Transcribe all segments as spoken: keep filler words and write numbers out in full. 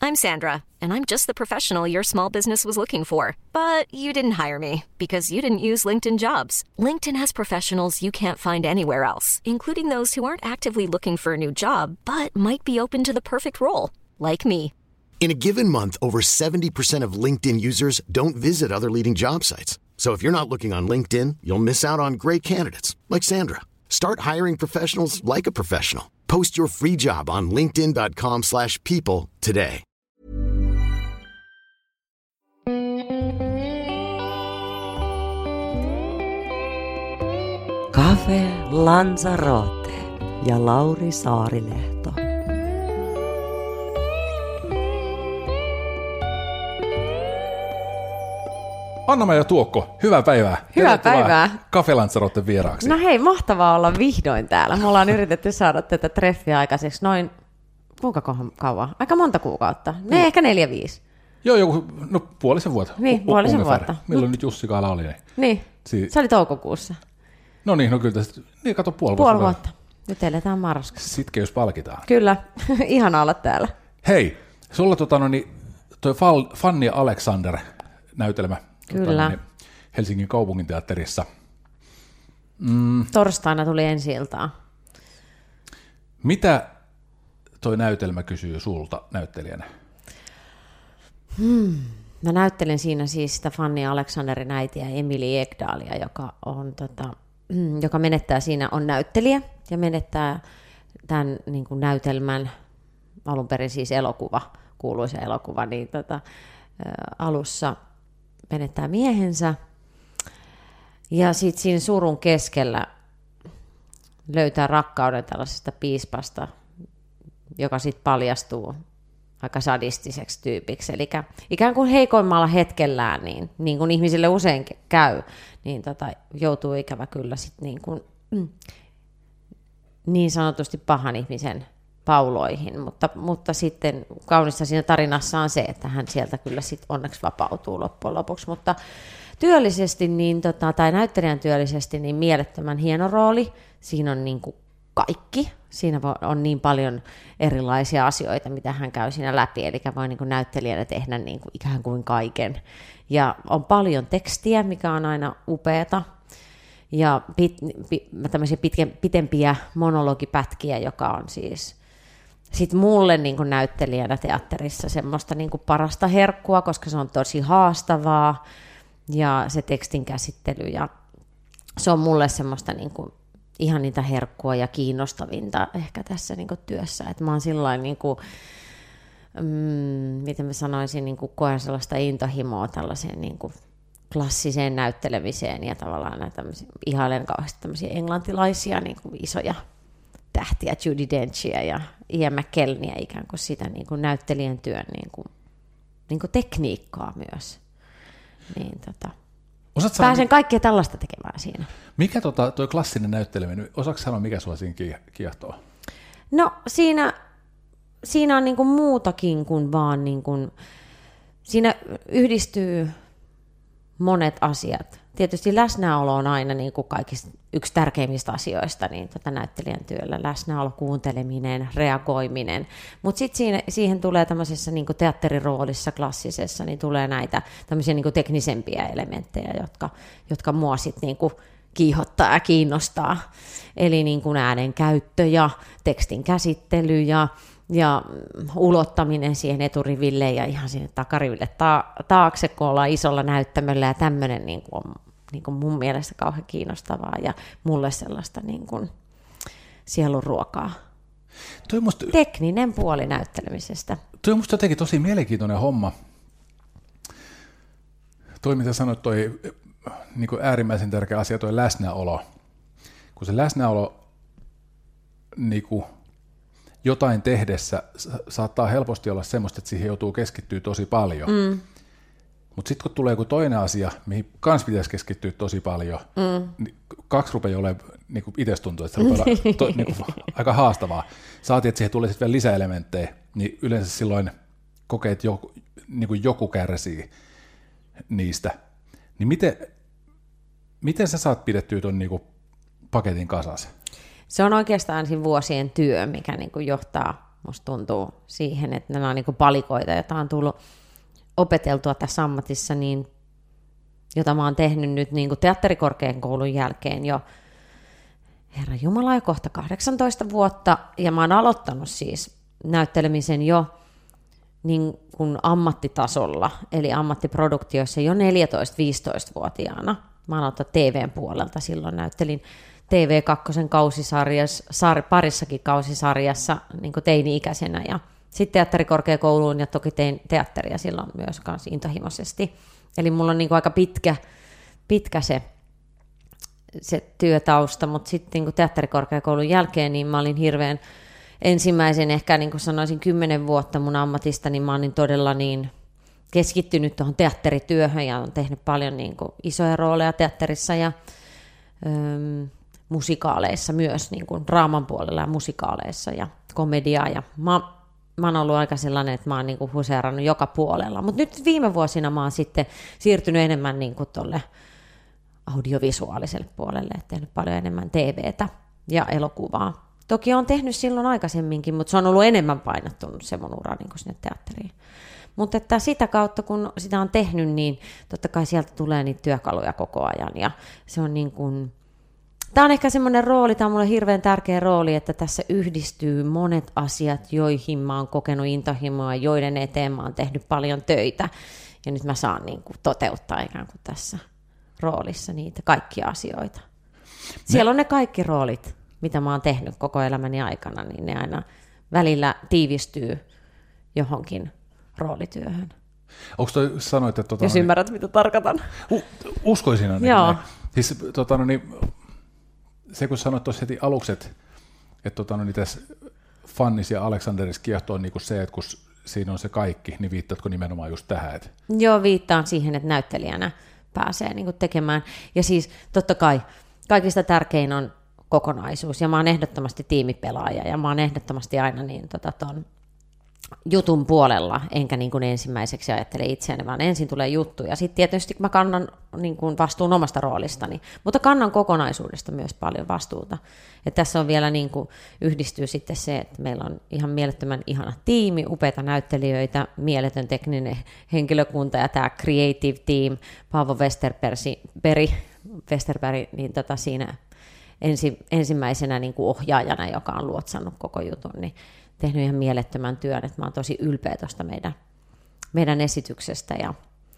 I'm Sandra, and I'm just the professional your small business was looking for. But you didn't hire me because you didn't use LinkedIn Jobs. LinkedIn has professionals you can't find anywhere else, including those who aren't actively looking for a new job, but might be open to the perfect role, like me. In a given month, over seventy percent of LinkedIn users don't visit other leading job sites. So if you're not looking on LinkedIn, you'll miss out on great candidates like Sandra. Start hiring professionals like a professional. Post your free job on linkedin dot com slash people today. Cafe Lanzarote ja Lauri Saarilehto. Anna ja Tuokko, hyvää päivää. Hyvää päivää. Cafe Lanzaroten vieraaksi. No hei, mahtavaa olla vihdoin täällä. Me ollaan yritetty saada tätä treffiä aikaiseksi noin, kuinka kauan? Aika monta kuukautta. Ne niin. Ehkä neljä, viisi. Joo, joku, no puolisen vuotta. Niin, puolisen vuotta. Milloin no. nyt Jussi Kaala oli? Niin, niin. Si- se oli toukokuussa. No niin, no kyllä tästä, niin kato puoli vuotta. Puoli vuotta. Nyt eletään marraskuussa. Sitkeys palkitaan. Kyllä, ihana olla täällä. Hei, sulla tota, no, niin, toi Fanny Alexander-näytelmä. Kyllä. Tota, niin, Helsingin kaupunginteatterissa. Mm. Torstaina tuli ensi-iltaan. Mitä toi näytelmä kysyy sulta näyttelijänä? Hmm. Mä näyttelen siinä siis sitä Fanny Alexanderin äitiä Emily Ekdaalia, joka, on, tota, joka menettää siinä, on näyttelijä ja menettää tämän niin kuin näytelmän, alun perin siis elokuva, kuuluisa elokuva, niin tota, ä, alussa menettää miehensä. Ja sitten siinä surun keskellä löytää rakkauden tällaisesta piispasta, joka sitten paljastuu aika sadistiseksi tyypiksi. Eli ikään kuin heikoimmalla hetkellään, niin, niin kuin ihmisille usein käy, niin tota, joutuu ikävä kyllä sit niin, kuin, niin sanotusti pahan ihmisen pauloihin. Mutta, mutta sitten kaunista siinä tarinassa on se, että hän sieltä kyllä sit onneksi vapautuu loppujen lopuksi. Mutta työllisesti, niin, tota, tai näyttelijän työllisesti, niin mielettömän hieno rooli. Siinä on niin kuin kaikki. Siinä on niin paljon erilaisia asioita, mitä hän käy siinä läpi, eli voi niin kuin näyttelijänä tehdä niin kuin ikään kuin kaiken. Ja on paljon tekstiä, mikä on aina upeata, ja pit, pit, tämmöisiä pitke, pitempiä monologipätkiä, joka on siis sit mulle niin kuin näyttelijänä teatterissa semmoista niin kuin parasta herkkua, koska se on tosi haastavaa, ja se tekstin käsittely, ja se on mulle semmoista niin kuin ihan niitä herkkua ja kiinnostavinta ehkä tässä niin kuin työssä. Että mä oon sillain, niin kuin, mm, miten mä sanoisin, niin kuin koen sellaista intohimoa tällaiseen niin kuin klassiseen näyttelemiseen ja tavallaan näitä ihailen kauheasti tämmöisiä englantilaisia niin kuin isoja tähtiä, Judi Denchia ja Ian McKellania, ikään kuin sitä niin kuin näyttelijän työn niin kuin, niin kuin tekniikkaa myös. Niin, tota. Pääsen sanoa, kaikkea tällaista tekemään siinä. Mikä tota, toi klassinen näytteleminen, osaatko sanoa, mikä sua siinä kiehtoo? No siinä, siinä on niinku muutakin kuin vaan, niinku, siinä yhdistyy monet asiat. Tietysti läsnäolo on aina niinku kaikista yksi tärkeimmistä asioista niin tota näyttelijän työllä. Läsnäolo, kuunteleminen, reagoiminen. Mutta sitten siihen tulee tämmöisessä niinku teatteriroolissa klassisessa, niin tulee näitä tämmöisiä niinku teknisempiä elementtejä, jotka, jotka mua sitten niinku kiihottaa ja kiinnostaa. Eli niinku äänen käyttö ja tekstin käsittely ja, ja ulottaminen siihen eturiville ja ihan sinne takariville ta- taakse, kun ollaan isolla näyttämöllä ja tämmöinen niinku on niin kuin mun mielestä kauhean kiinnostavaa ja mulle sellaista niin kuin sielun ruokaa. Musta, tekninen puoli näyttelemisestä. Tuo on musta jotenkin tosi mielenkiintoinen homma. Toi, mitä sanoit, toi niin kuin äärimmäisen tärkeä asia, toi läsnäolo. Kun se läsnäolo niin kuin jotain tehdessä saattaa helposti olla semmoista, että siihen joutuu keskittyä tosi paljon. Mm. Mutta sitten kun tulee joku toinen asia, mihin kans pitäisi keskittyä tosi paljon, mm. niin kaksi rupeaa olemaan, niin kuin itse tuntuu, että se rupeaa olla to, niin kuin, aika haastavaa. Saatiin, että siihen tulee sitten vielä lisäelementtejä, niin yleensä silloin kokee, että joku, niin kuin joku kärsii niistä. Niin miten, miten sä saat pidettyä tuon niin kuin paketin kasassa? Se on oikeastaan siinä vuosien työ, mikä niin kuin johtaa musta tuntuu siihen, että nämä on niin kuin palikoita, joita on tullut opeteltua tässä ammatissa, niin, jota mä oon tehnyt nyt niin kuin teatterikorkeakoulun jälkeen jo, herra Jumala, jo kohta kahdeksantoista vuotta, ja mä oon aloittanut siis näyttelemisen jo niin kuin ammattitasolla, eli ammattiproduktioissa jo neljätoista-viisitoista-vuotiaana. Mä oon aloittanut T V:n puolelta, silloin näyttelin T V kaksi kausisarjassa, sar, parissakin kausisarjassa niin kuin teini-ikäisenä, ja sitten teatterikorkeakouluun, ja toki tein teatteria silloin myös kanssa intohimoisesti. Eli mulla on niin kuin aika pitkä, pitkä se, se työtausta, mutta sitten niin teatterikorkeakoulun jälkeen niin mä olin hirveän ensimmäisen, ehkä niin kuin sanoisin kymmenen vuotta mun ammatista, niin mä olin todella niin keskittynyt tuohon teatterityöhön ja olen tehnyt paljon niin kuin isoja rooleja teatterissa ja öm, musikaaleissa myös, niin kuin draaman puolella ja musikaaleissa ja komediaa. Ja mä, mä oon ollut aika sellainen, että mä oon niin kuin huseerannut joka puolella. Mutta nyt viime vuosina mä oon sitten siirtynyt enemmän niin kuin tolle audiovisuaaliselle puolelle, että tehnyt paljon enemmän T V:tä ja elokuvaa. Toki olen tehnyt silloin aikaisemminkin, mutta se on ollut enemmän painottunut se mun ura niin kuin sinne teatteriin. Mutta että sitä kautta, kun sitä on tehnyt, niin totta kai sieltä tulee niitä työkaluja koko ajan. Ja se on niin kuin, tämä on ehkä semmoinen rooli, tämä on mulle hirveän tärkeä rooli, että tässä yhdistyy monet asiat, joihin mä oon kokenut intohimoa, joiden eteen mä oon tehnyt paljon töitä. Ja nyt mä saan niin kuin toteuttaa ikään kuin tässä roolissa niitä kaikkia asioita. Siellä on ne kaikki roolit, mitä mä oon tehnyt koko elämäni aikana, niin ne aina välillä tiivistyy johonkin roolityöhön. Onko toi sanoit, että... Tota, Jos niin, ymmärrät, mitä tarkoitan. U, uskoisin ainakin. Joo. Siis, tota, no, niin, se kun sanoit tuossa heti aluksi, että, että tota, no, niin tässä Fannis ja Aleksanderissa kiehtoo niin kuin se, että kun siinä on se kaikki, niin viittaatko nimenomaan just tähän? Että... Joo, viittaan siihen, että näyttelijänä pääsee niin kuin tekemään. Ja siis totta kai kaikista tärkein on kokonaisuus, ja mä oon ehdottomasti tiimipelaaja, ja mä oon ehdottomasti aina niin, tota, ton jutun puolella, enkä niin kuin ensimmäiseksi ajattele itseäni, vaan ensin tulee juttu, ja sitten tietysti mä kannan niin kuin vastuun omasta roolistani, mutta kannan kokonaisuudesta myös paljon vastuuta. Ja tässä on vielä niin kuin yhdistyy sitten se, että meillä on ihan mielettömän ihana tiimi, upeita näyttelijöitä, mieletön tekninen henkilökunta, ja tämä creative team, Paavo Westerberg, Westerberg niin tota siinä ensi, ensimmäisenä niin kuin ohjaajana, joka on luotsannut koko jutun, niin tehnyt ihan mielettömän työn, että mä oon tosi ylpeä tuosta meidän, meidän esityksestä ja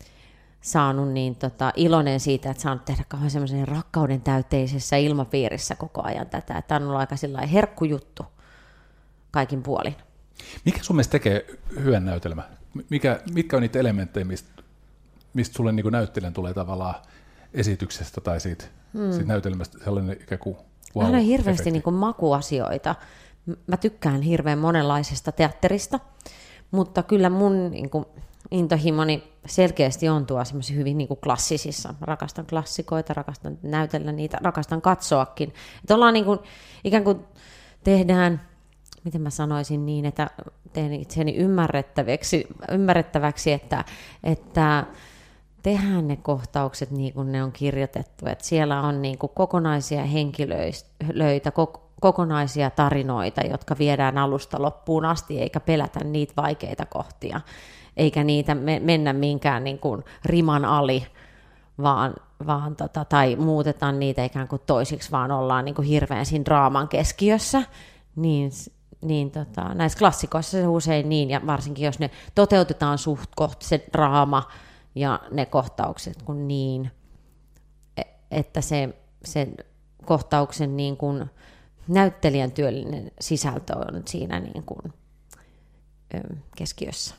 saanut niin tota, iloinen siitä, että saanut tehdä kauhean semmoisen rakkauden täyteisessä ilmapiirissä koko ajan tätä, että on ollut aika sellainen herkkujuttu kaikin puolin. Mikä sun mielestä tekee hyvän näytelmän? Mikä, mitkä on niitä elementtejä, mistä, mistä sulle niin kuin näyttelijän tulee tavallaan esityksestä tai siitä, hmm. siitä näytelmästä sellainen ikään kuin wow, mä olen hirveästi niin kuin makuasioita. Mä tykkään hirveän monenlaisesta teatterista, mutta kyllä mun niin kuin, intohimoni selkeästi on tuo semmoisia hyvin niin kuin klassisissa. Rakastan klassikoita, rakastan näytellä niitä, rakastan katsoakin. Että ollaan niin kuin, ikään kuin tehdään, miten mä sanoisin niin, että teen itseäni ymmärrettäväksi, ymmärrettäväksi että, että tehdään ne kohtaukset niin kuin ne on kirjoitettu. Että siellä on niin kuin kokonaisia henkilöitä, kokonaisia tarinoita, jotka viedään alusta loppuun asti, eikä pelätä niitä vaikeita kohtia, eikä niitä me, mennä minkään niin kuin riman ali, vaan, vaan tota, tai muutetaan niitä ikään kuin toisiksi, vaan ollaan niin kuin hirveän siinä draaman keskiössä, niin, niin tota, näissä klassikoissa se usein niin, ja varsinkin jos ne toteutetaan suht koht, se draama ja ne kohtaukset kun niin, että se, se kohtauksen niin kuin näyttelijän työllinen sisältö on siinä niin kuin ö, keskiössä.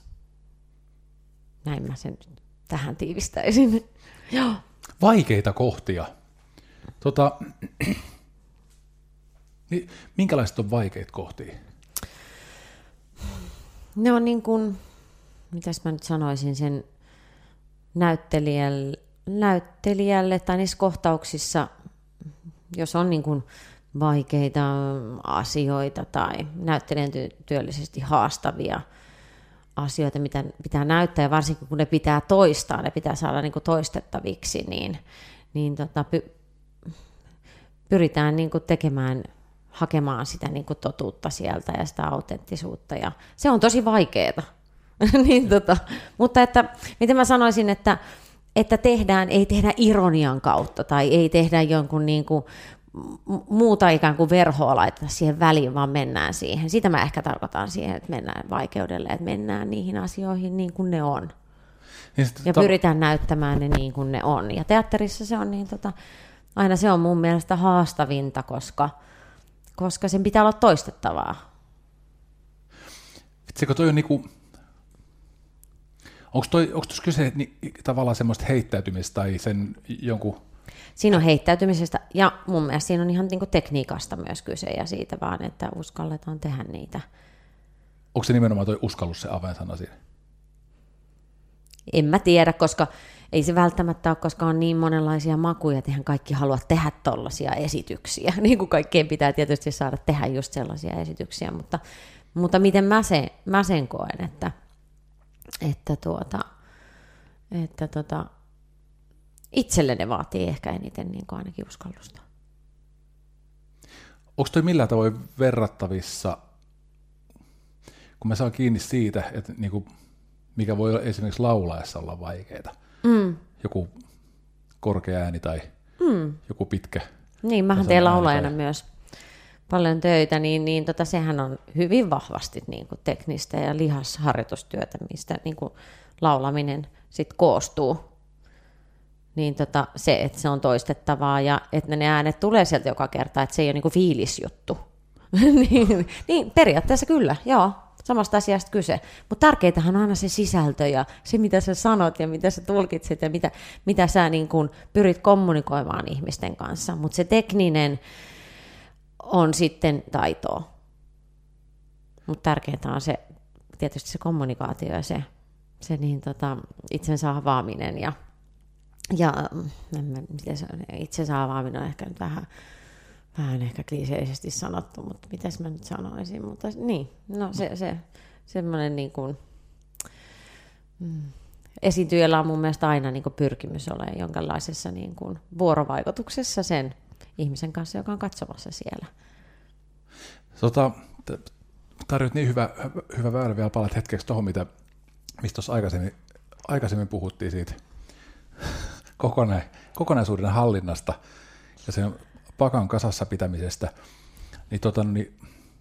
Näin mä sen tähän tiivistäisin. Joo. Vaikeita kohtia. Tota, niin, minkälaiset on vaikeita kohtia? Ne on niin kuin, mitäs mä nyt sanoisin, sen näyttelijälle, näyttelijälle tai niissä kohtauksissa, jos on niin kuin vaikeita asioita tai näyttelijän työllisesti haastavia asioita, mitä pitää näyttää, ja varsinkin kun ne pitää toistaa, ne pitää saada niin kuin toistettaviksi, niin, niin tota, py, pyritään niin kuin tekemään hakemaan sitä niin kuin totuutta sieltä ja sitä autenttisuutta. Ja se on tosi vaikeaa. niin, tota, mutta että, miten mä sanoisin, että, että tehdään, ei tehdä ironian kautta tai ei tehdä jonkun niin kuin muuta ikään kuin verhoa laittaa siihen väliin, vaan mennään siihen. Sitä mä ehkä tarkoitan siihen, että mennään vaikeudelle, että mennään niihin asioihin niin kuin ne on. Niin ja to... pyritään näyttämään ne niin kuin ne on. Ja teatterissa se on niin, tota, aina se on mun mielestä haastavinta, koska, koska sen pitää olla toistettavaa. Vitsikö toi on niinku... Onko tuossa kyse ni, tavallaan semmoista heittäytymistä tai sen jonkun... Siinä on heittäytymisestä ja mun mielestä siinä on ihan niin kuin tekniikasta myös kyse ja siitä vaan, että uskalletaan tehdä niitä. Onko se nimenomaan toi uskallus se avainsana siinä? En mä tiedä, koska ei se välttämättä ole, koska on niin monenlaisia makuja, että eihän kaikki halua tehdä tollaisia esityksiä. Niin kuin kaikkien pitää tietysti saada tehdä just sellaisia esityksiä, mutta, mutta miten mä sen, mä sen koen, että, että, tuota, että tuota, itselle ne vaatii ehkä eniten niin kuin ainakin uskallusta. Onko toi millään tavoin verrattavissa, kun mä saan kiinni siitä, että niin kuin mikä voi esimerkiksi laulaessa olla vaikeaa. Mm. Joku korkea ääni tai mm. joku pitkä. Niin, mähän teen laulajana tai... myös paljon töitä, niin, niin tota, sehän on hyvin vahvasti niin kuin teknistä ja lihasharjoitustyötä, mistä niin kuin laulaminen sit koostuu. Niin tota, se, että se on toistettavaa ja että ne äänet tulee sieltä joka kerta, että se ei ole niin kuin fiilisjuttu. niin, niin, periaatteessa kyllä, joo. Samasta asiasta kyse. Mutta tärkeintähän on aina se sisältö ja se, mitä sä sanot ja mitä sä tulkitset ja mitä, mitä sä niin kun pyrit kommunikoimaan ihmisten kanssa. Mutta se tekninen on sitten taitoa. Mutta tärkeintä on se, tietysti se kommunikaatio ja se, se niin tota, itsensä avaaminen. Ja, ja miten se on, itsensä avaaminen on ehkä nyt vähän... Vähän ehkä kliseisesti sanottu, mutta mitäs mä nyt sanoisin, mutta niin, no se, se semmoinen niin kuin, mm, esiintyjällä on mun mielestä aina niin kuin pyrkimys olemaan jonkinlaisessa niin kuin vuorovaikutuksessa sen ihmisen kanssa, joka on katsomassa siellä. Tota, tarjot niin hyvä, hyvä väylä vielä palat hetkeksi tuohon, mitä, mistä tuossa aikaisemmin, aikaisemmin puhuttiin siitä kokona, kokonaisuuden hallinnasta ja sen pakan kasassa pitämisestä, niin, tota, niin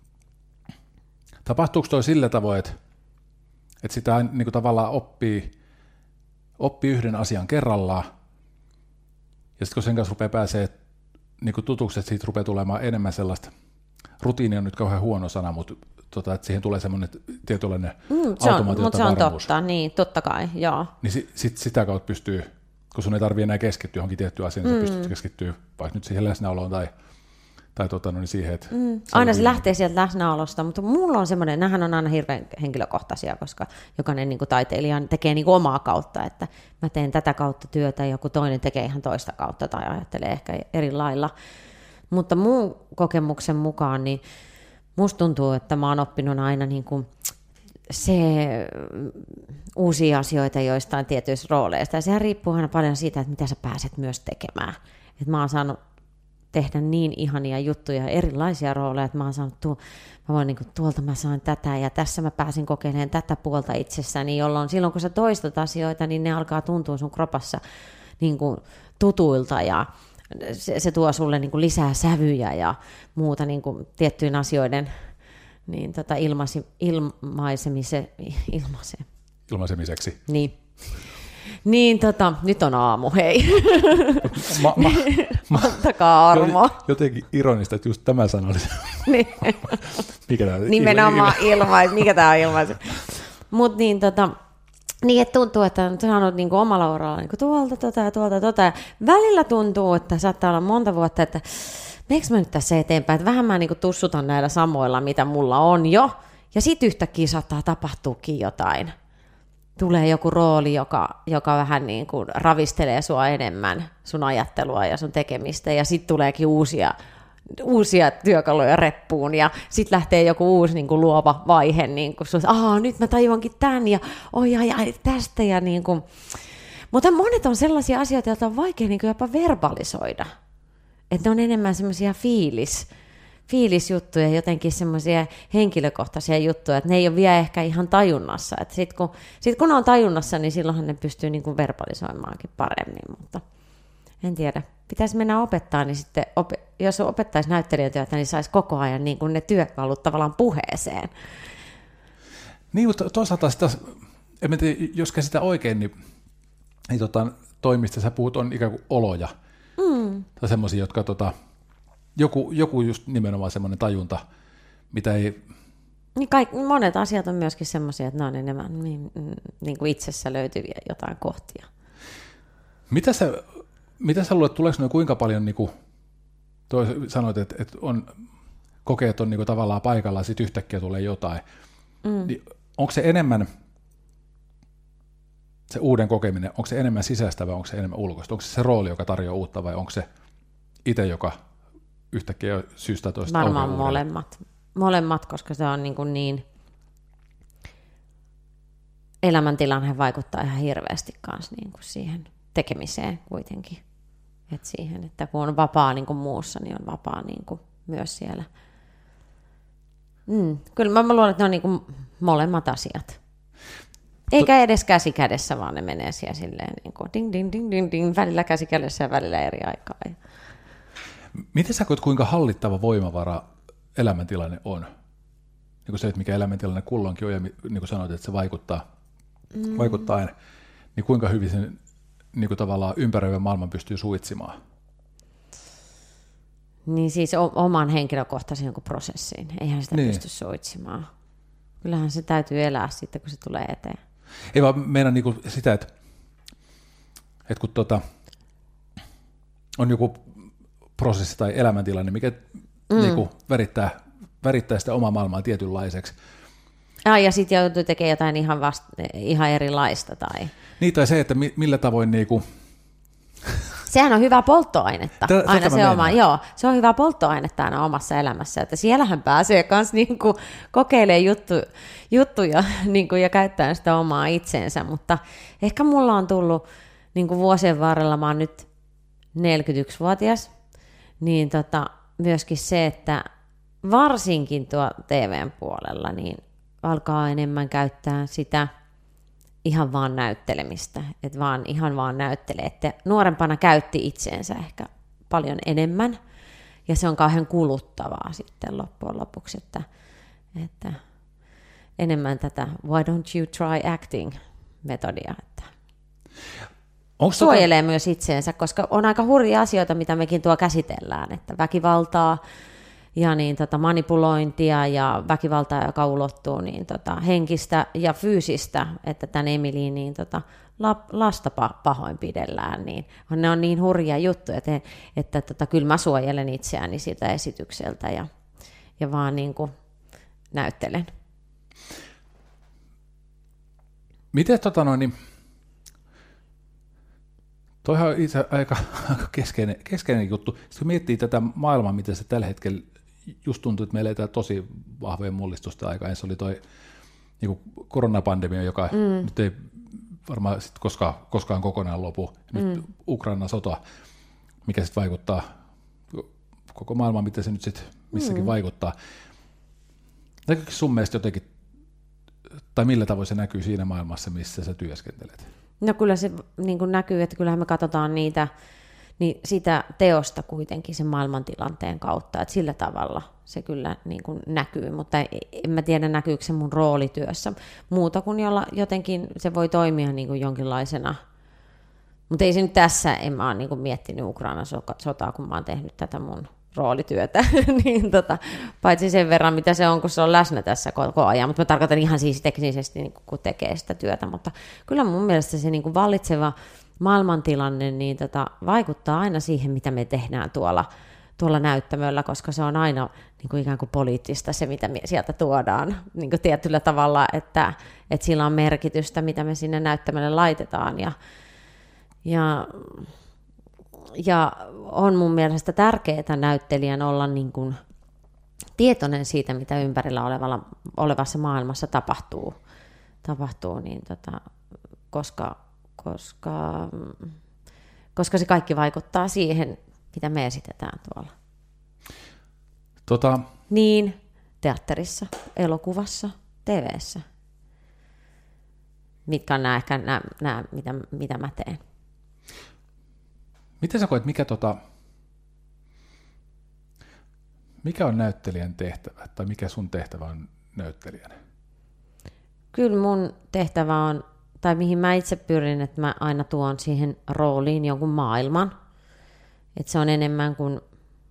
tapahtuuko toi sillä tavoin, että, että sitä niin kuin tavallaan oppii, oppii yhden asian kerrallaan, ja sitten kun sen kanssa rupeaa pääsee niin kuin tutuksi, että siitä rupeaa tulemaan enemmän sellaista, rutiini on nyt kauhean huono sana, mutta tota, että siihen tulee semmoinen tietynlainen mm, automaatio, mutta se on totta, niin totta kai, joo. Niin sit, sit sitä kautta pystyy, kun sun ei tarvitse enää keskittyä johonkin tiettyyn asiaan, niin mm. sä pystyt keskittyä vaikka nyt siihen läsnäoloon tai, tai tota, no niin siihen, että... Mm. Aina se lähtee sieltä läsnäolosta, mutta mulla on semmoinen, nämähän on aina hirveän henkilökohtaisia, koska jokainen niin kuin taiteilija tekee niin kuin omaa kautta, että mä teen tätä kautta työtä, joku toinen tekee ihan toista kautta tai ajattelee ehkä eri lailla. Mutta mun kokemuksen mukaan, niin musta tuntuu, että mä oon oppinut aina niin kuin se uusia asioita joistain tietyistä rooleista. Ja sehän riippuu aina paljon siitä, että mitä sä pääset myös tekemään. Et mä oon saanut tehdä niin ihania juttuja, erilaisia rooleja, että mä oon saanut, tuo, mä voin niin kuin, tuolta mä saan tätä ja tässä mä pääsin kokeilemaan tätä puolta itsessäni, jolloin silloin kun sä toistat asioita, niin ne alkaa tuntua sun kropassa niin kuin tutuilta ja se, se tuo sulle niin kuin lisää sävyjä ja muuta niin kuin tiettyjen asioiden niin tota ilmaisi, ilmaisemise, ilmaise. ilmaisemiseksi. Niin. Niin tota, nyt on aamu, hei. Ma, ma, ma, Antakaa armoa. Jotenkin ironista, että just tämä sana oli. Niin. Mikä tämä on? Nimenomaan ilmais, mikä tämä on ilmaisu. Mutta niin tota, niin että tuntuu, että on saanut niinku omalla uralla niinku tuolta tota ja tuolta tota. Ja välillä tuntuu, että saattaa olla monta vuotta, että meneekö mä nyt tässä eteenpäin, että vähän mä niinku tussutan näillä samoilla, mitä mulla on jo, ja sitten yhtäkkiä saattaa tapahtuukin jotain. Tulee joku rooli, joka, joka vähän niin kuin ravistelee sua enemmän, sun ajattelua ja sun tekemistä, ja sitten tuleekin uusia, uusia työkaluja reppuun, ja sitten lähtee joku uusi niin kuin luova vaihe, niin kuin sun, aah, nyt mä tajuankin tämän, ja oi, ai, ai, tästä, ja niin kuin. Mutta monet on sellaisia asioita, joita on vaikea niin kuin jopa verbalisoida. Että ne on enemmän semmoisia fiilis, fiilisjuttuja, jotenkin semmoisia henkilökohtaisia juttuja, että ne ei ole vielä ehkä ihan tajunnassa. Sitten kun, sit kun ne on tajunnassa, niin silloinhan ne pystyy niin kuin verbalisoimaankin paremmin, mutta en tiedä. Pitäisi mennä opettaa, niin sitten op- jos opettaisi näyttelijätyötä, niin saisi koko ajan niin kuin ne työkalut tavallaan puheeseen. Niin, mutta toisaalta sitä, en tiedä, jos käsitään oikein, niin, niin tota, toimista sä puhut on ikään kuin oloja. Mm. Tai semmoisia, jotka tota, joku, joku just nimenomaan semmoinen tajunta, mitä ei... Niin kaikki, monet asiat on myöskin semmoisia, että ne on enemmän niin, niin kuin itsessä löytyviä jotain kohtia. Mitä sä, mitä sä luulet, tuleeko ne kuinka paljon, niin kuin, toi sanoit, että, että on, kokeet on niin kuin tavallaan paikalla ja sitten yhtäkkiä tulee jotain. Mm. Niin onko se enemmän, se uuden kokeminen, onko se enemmän sisäistä vai onko se enemmän ulkoista? Onko se se rooli, joka tarjoaa uutta vai onko se itse, joka yhtäkkiä syystä toista? Varmaan molemmat. Molemmat, koska se on niin, kuin niin elämäntilanne vaikuttaa ihan hirveästi kanssa niin kuin siihen tekemiseen kuitenkin. Et siihen, että kun on vapaa niin kuin muussa, niin on vapaa niin kuin myös siellä. Mm. Kyllä mä, mä luulen, että ne on niin kuin molemmat asiat. Eikä edes käsi kädessä, vaan ne menee siellä silleen niin kuin ding, ding, ding, ding, ding, välillä käsi kädessä ja välillä eri aikaa. Miten sä koet, kuinka hallittava voimavara elämäntilanne on? Niin kuin se, että mikä elämäntilanne kulloinkin on, ja niin kuin sanoit, että se vaikuttaa, mm. vaikuttaa aina, niin kuinka hyvin sen niin kuin tavallaan ympäröivän maailman pystyy suitsimaan? Niin siis oman henkilökohtaisen jonkun prosessiin. Eihän sitä niin pysty suitsimaan. Kyllähän se täytyy elää sitten, kun se tulee eteen. Ei vaan meidän niin kuin sitä, että, että kun tuota, on joku prosessi tai elämäntilanne, mikä mm. niin kuin värittää, värittää sitä omaa maailmaa tietynlaiseksi. Ah, ja sitten joutuu tekemään jotain ihan, vasta, ihan erilaista. Tai... Niin, tai se, että mi, millä tavoin... Niin kuin... Sehän on hyvä polttoainetta. Tätä, aina tätä se, oma, joo, se on hyvä polttoainetta aina omassa elämässä. Että siellähän pääsee myös niinku kokeilemaan juttu, juttuja niinku, ja käyttämään sitä omaa itseensä. Mutta ehkä mulla on tullut niinku vuosien varrella, mä oon nyt neljäkymmentäyksivuotias, niin tota, myöskin se, että varsinkin tuo T V:n puolella, niin alkaa enemmän käyttää sitä ihan vaan näyttelemistä, että vaan, ihan vaan näyttelee. Että nuorempana käytti itseensä ehkä paljon enemmän, ja se on kauhean kuluttavaa sitten loppujen lopuksi, että, että enemmän tätä why don't you try acting -metodia, että Onko suojelee tota... myös itseensä, koska on aika hurjia asioita, mitä mekin tuo käsitellään, että väkivaltaa, ja niin, tota, manipulointia ja väkivaltaa, joka ulottuu niin, tota, henkistä ja fyysistä, että tämän Emiliin niin, tota, la, lasta pahoinpidellään, niin ne on niin hurjia juttuja, että, että tota, kyllä mä suojelen itseäni siltä esitykseltä ja, ja vaan niin kuin näyttelen. Miten tota noin, niin toihan on itse aika, aika keskeinen, keskeinen juttu. Sitten kun miettii tätä maailmaa, miten se tällä hetkellä just tuntuu, että me eletään tosi vahvojen mullistusta aikaa. Ensin oli toi niin koronapandemia, joka mm. nyt ei varmaan sit koskaan, koskaan kokonaan lopu. Nyt mm. Ukrainan sota, mikä sitten vaikuttaa koko maailmaan, miten se nyt sitten missäkin mm. vaikuttaa. Näkyykö sun mielestä jotenkin, tai millä tavoin se näkyy siinä maailmassa, missä sä työskentelet? No kyllä se niin kuin näkyy, että kyllähän me katsotaan niitä, niin sitä teosta kuitenkin sen maailmantilanteen kautta, että sillä tavalla se kyllä niin kuin näkyy, mutta en mä tiedä näkyykö se mun roolityössä muuta kuin jolla jotenkin se voi toimia niin kuin jonkinlaisena, mutta ei se nyt tässä, en mä ole niin kuin miettinyt Ukrainan sotaa, kun mä oon tehnyt tätä mun roolityötä, niin tota, paitsi sen verran, mitä se on, kun se on läsnä tässä koko ajan, mutta mä tarkoitan ihan siis teknisesti, niin kun tekee sitä työtä, mutta kyllä mun mielestä se niin kuin vallitseva maailmantilanne niin tota, vaikuttaa aina siihen, mitä me tehdään tuolla, tuolla näyttämöllä, koska se on aina niin kuin ikään kuin poliittista se, mitä me sieltä tuodaan niin kuin tietyllä tavalla, että, että sillä on merkitystä, mitä me sinne näyttämölle laitetaan, ja, ja Ja on mun mielestä tärkeää näyttelijän olla niin kuin tietoinen siitä, mitä ympärillä olevalla, olevassa maailmassa tapahtuu, tapahtuu niin tota, koska, koska, koska se kaikki vaikuttaa siihen, mitä me esitetään tuolla. Tota... Niin, teatterissa, elokuvassa, T V:ssä. Mitkä on nämä ehkä nämä, nämä mitä, mitä mä teen. Miten sä koet, mikä, tota, mikä on näyttelijän tehtävä, tai mikä sun tehtävä on näyttelijänä? Kyllä mun tehtävä on, tai mihin mä itse pyrin, että mä aina tuon siihen rooliin jonkun maailman. Että se on enemmän kuin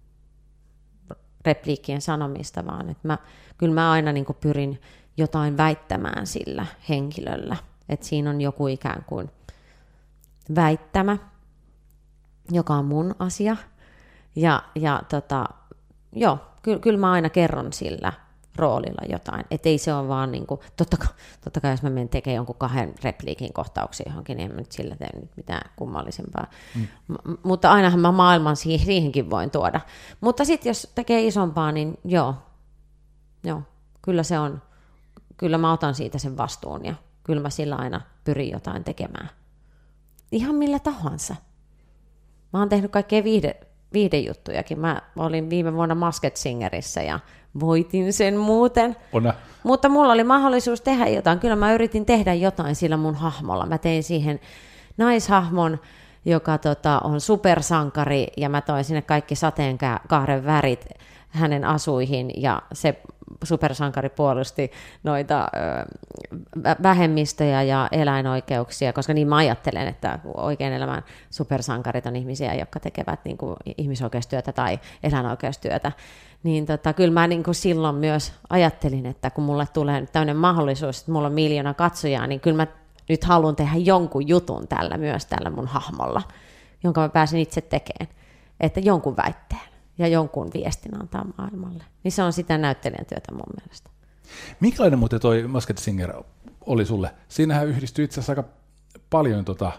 repliikkien sanomista, vaan että mä, kyllä mä aina niin kuin pyrin jotain väittämään sillä henkilöllä. Että siinä on joku ikään kuin väittämä, joka on mun asia. Ja, ja tota, joo, kyllä, kyllä mä aina kerron sillä roolilla jotain. Että ei se ole vaan niin kuin, totta, totta kai jos mä menen tekemään jonkun kahden repliikin kohtauksia johonkin, niin en mä nyt sillä tee nyt mitään kummallisempaa. Mm. M- mutta ainahan mä maailman siihen, siihenkin voin tuoda. Mutta sitten jos tekee isompaa, niin joo, joo, kyllä se on, kyllä mä otan siitä sen vastuun ja kyllä mä sillä aina pyrin jotain tekemään. Ihan millä tahansa. Mä oon tehnyt kaikkea viihde, viihdejuttujakin. Mä olin viime vuonna Masked Singerissä ja voitin sen muuten. Onna. Mutta mulla oli mahdollisuus tehdä jotain. Kyllä mä yritin tehdä jotain sillä mun hahmolla. Mä tein siihen naishahmon, joka tota, on supersankari, ja mä toin sinne kaikki sateenkaaren värit hänen asuihin, ja se supersankari puolusti noita ö, vähemmistöjä ja eläinoikeuksia, koska niin mä ajattelen, että oikein elämän supersankarit on ihmisiä, jotka tekevät niin kuin ihmisoikeustyötä tai eläinoikeustyötä. Niin tota, kyllä mä niin kuin silloin myös ajattelin, että kun mulle tulee nyt tämmöinen mahdollisuus, että mulla on miljoona katsojaa, niin kyllä mä nyt haluan tehdä jonkun jutun tällä myös tällä mun hahmolla, jonka mä pääsin itse tekemään, että jonkun väitteen ja jonkun viestin antaa maailmalle. Niin se on sitä näyttelijän työtä mun mielestä. Minkälainen muuten toi Masked Singer oli sulle? Siinähän yhdistyi itse asiassa aika paljon, tota,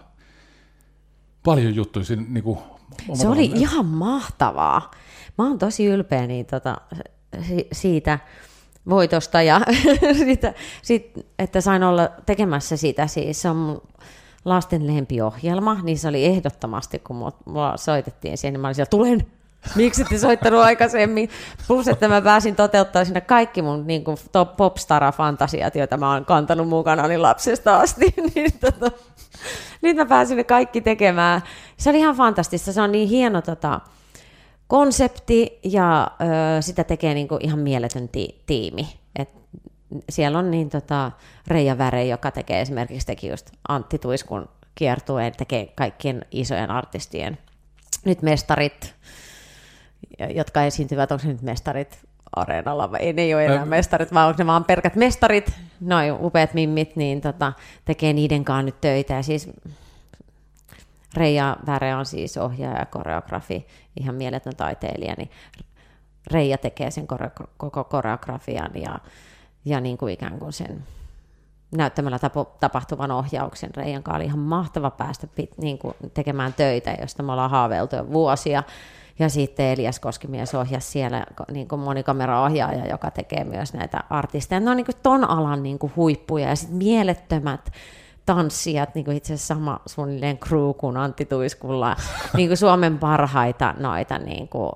paljon juttuja. Siinä, niin kuin, se oli tavalla. Ihan mahtavaa. Mä oon tosi ylpeä niin, tota, siitä voitosta ja siitä, siitä, että sain olla tekemässä sitä. Siis se on mun lasten lempiohjelma, niin se oli ehdottomasti, kun mua, mua soitettiin siihen, niin mä olin siellä, tulen! Miksi ette soittanut aikaisemmin? Plus, että mä pääsin toteuttamaan siinä kaikki mun niin kuin top popstara-fantasiat, joita mä oon kantanut mukana niin lapsesta asti. niin, tota, nyt mä pääsin ne kaikki tekemään. Se oli ihan fantastista. Se on niin hieno tota, konsepti ja ö, sitä tekee niin kuin ihan mieletön ti- tiimi. Et siellä on niin tota, Reija Väre, joka tekee esimerkiksi teki just Antti Tuiskun kiertueen, tekee kaikkien isojen artistien nyt mestarit, jotka esiintyvät, onko ne nyt mestarit areenalla, vai ei ne ole enää mestarit, vaan onko ne vaan pelkät mestarit, noin upeat mimmit, niin tota, tekee niiden kanssa nyt töitä. Ja siis Reija Väre on siis ohjaaja ja koreografi, ihan mieletön taiteilija, niin Reija tekee sen kore- koko koreografian ja, ja niin kuin ikään kuin sen näyttämällä tapo, tapahtuvan ohjauksen. Reijan kanssa oli ihan mahtava päästä pit, niin kuin tekemään töitä, josta me ollaan haaveiltu jo vuosia. Ja sitten Elias Koskimies ohjasi siellä niin kuin monikameraohjaaja, joka tekee myös näitä artisteja. Ne on niin kuin ton alan niin kuin huippuja ja sitten mielettömät tanssijat, niin kuin itse asiassa sama suunnilleen crew kuin Antti Tuiskulla, niin kuin Suomen parhaita noita niin kuin,